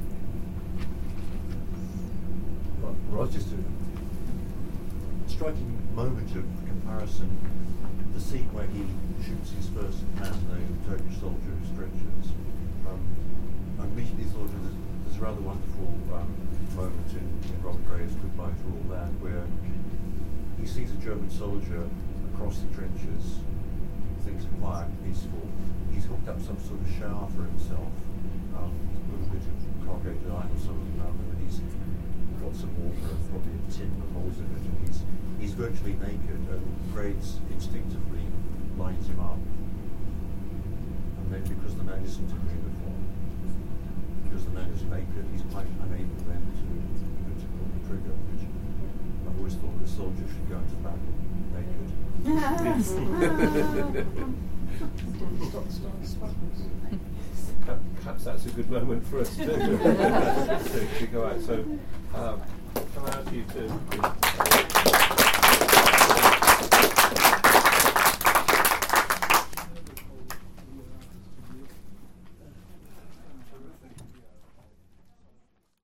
Speaker 4: Well, just a striking moment of comparison, the scene where he shoots his first man, the Turkish soldier who stretches. Um, I immediately thought of this, this rather wonderful um, moment in, in Robert Graves' Goodbye to All That, where he sees a German soldier across the trenches, things are quiet, peaceful. He's hooked up some sort of shower for himself, um, a little bit of corrugated iron or something around him, and he's got some water, probably a tin with holes in it, and he's he's virtually naked, and Graves instinctively lines him up. And then because the man isn't in uniform, because the man is naked, he's quite unable then to, even to pull the trigger, which I've always thought a soldier should go into battle naked.
Speaker 1: Perhaps that's a good moment for us to, to, to go out. So, um, can I ask you to...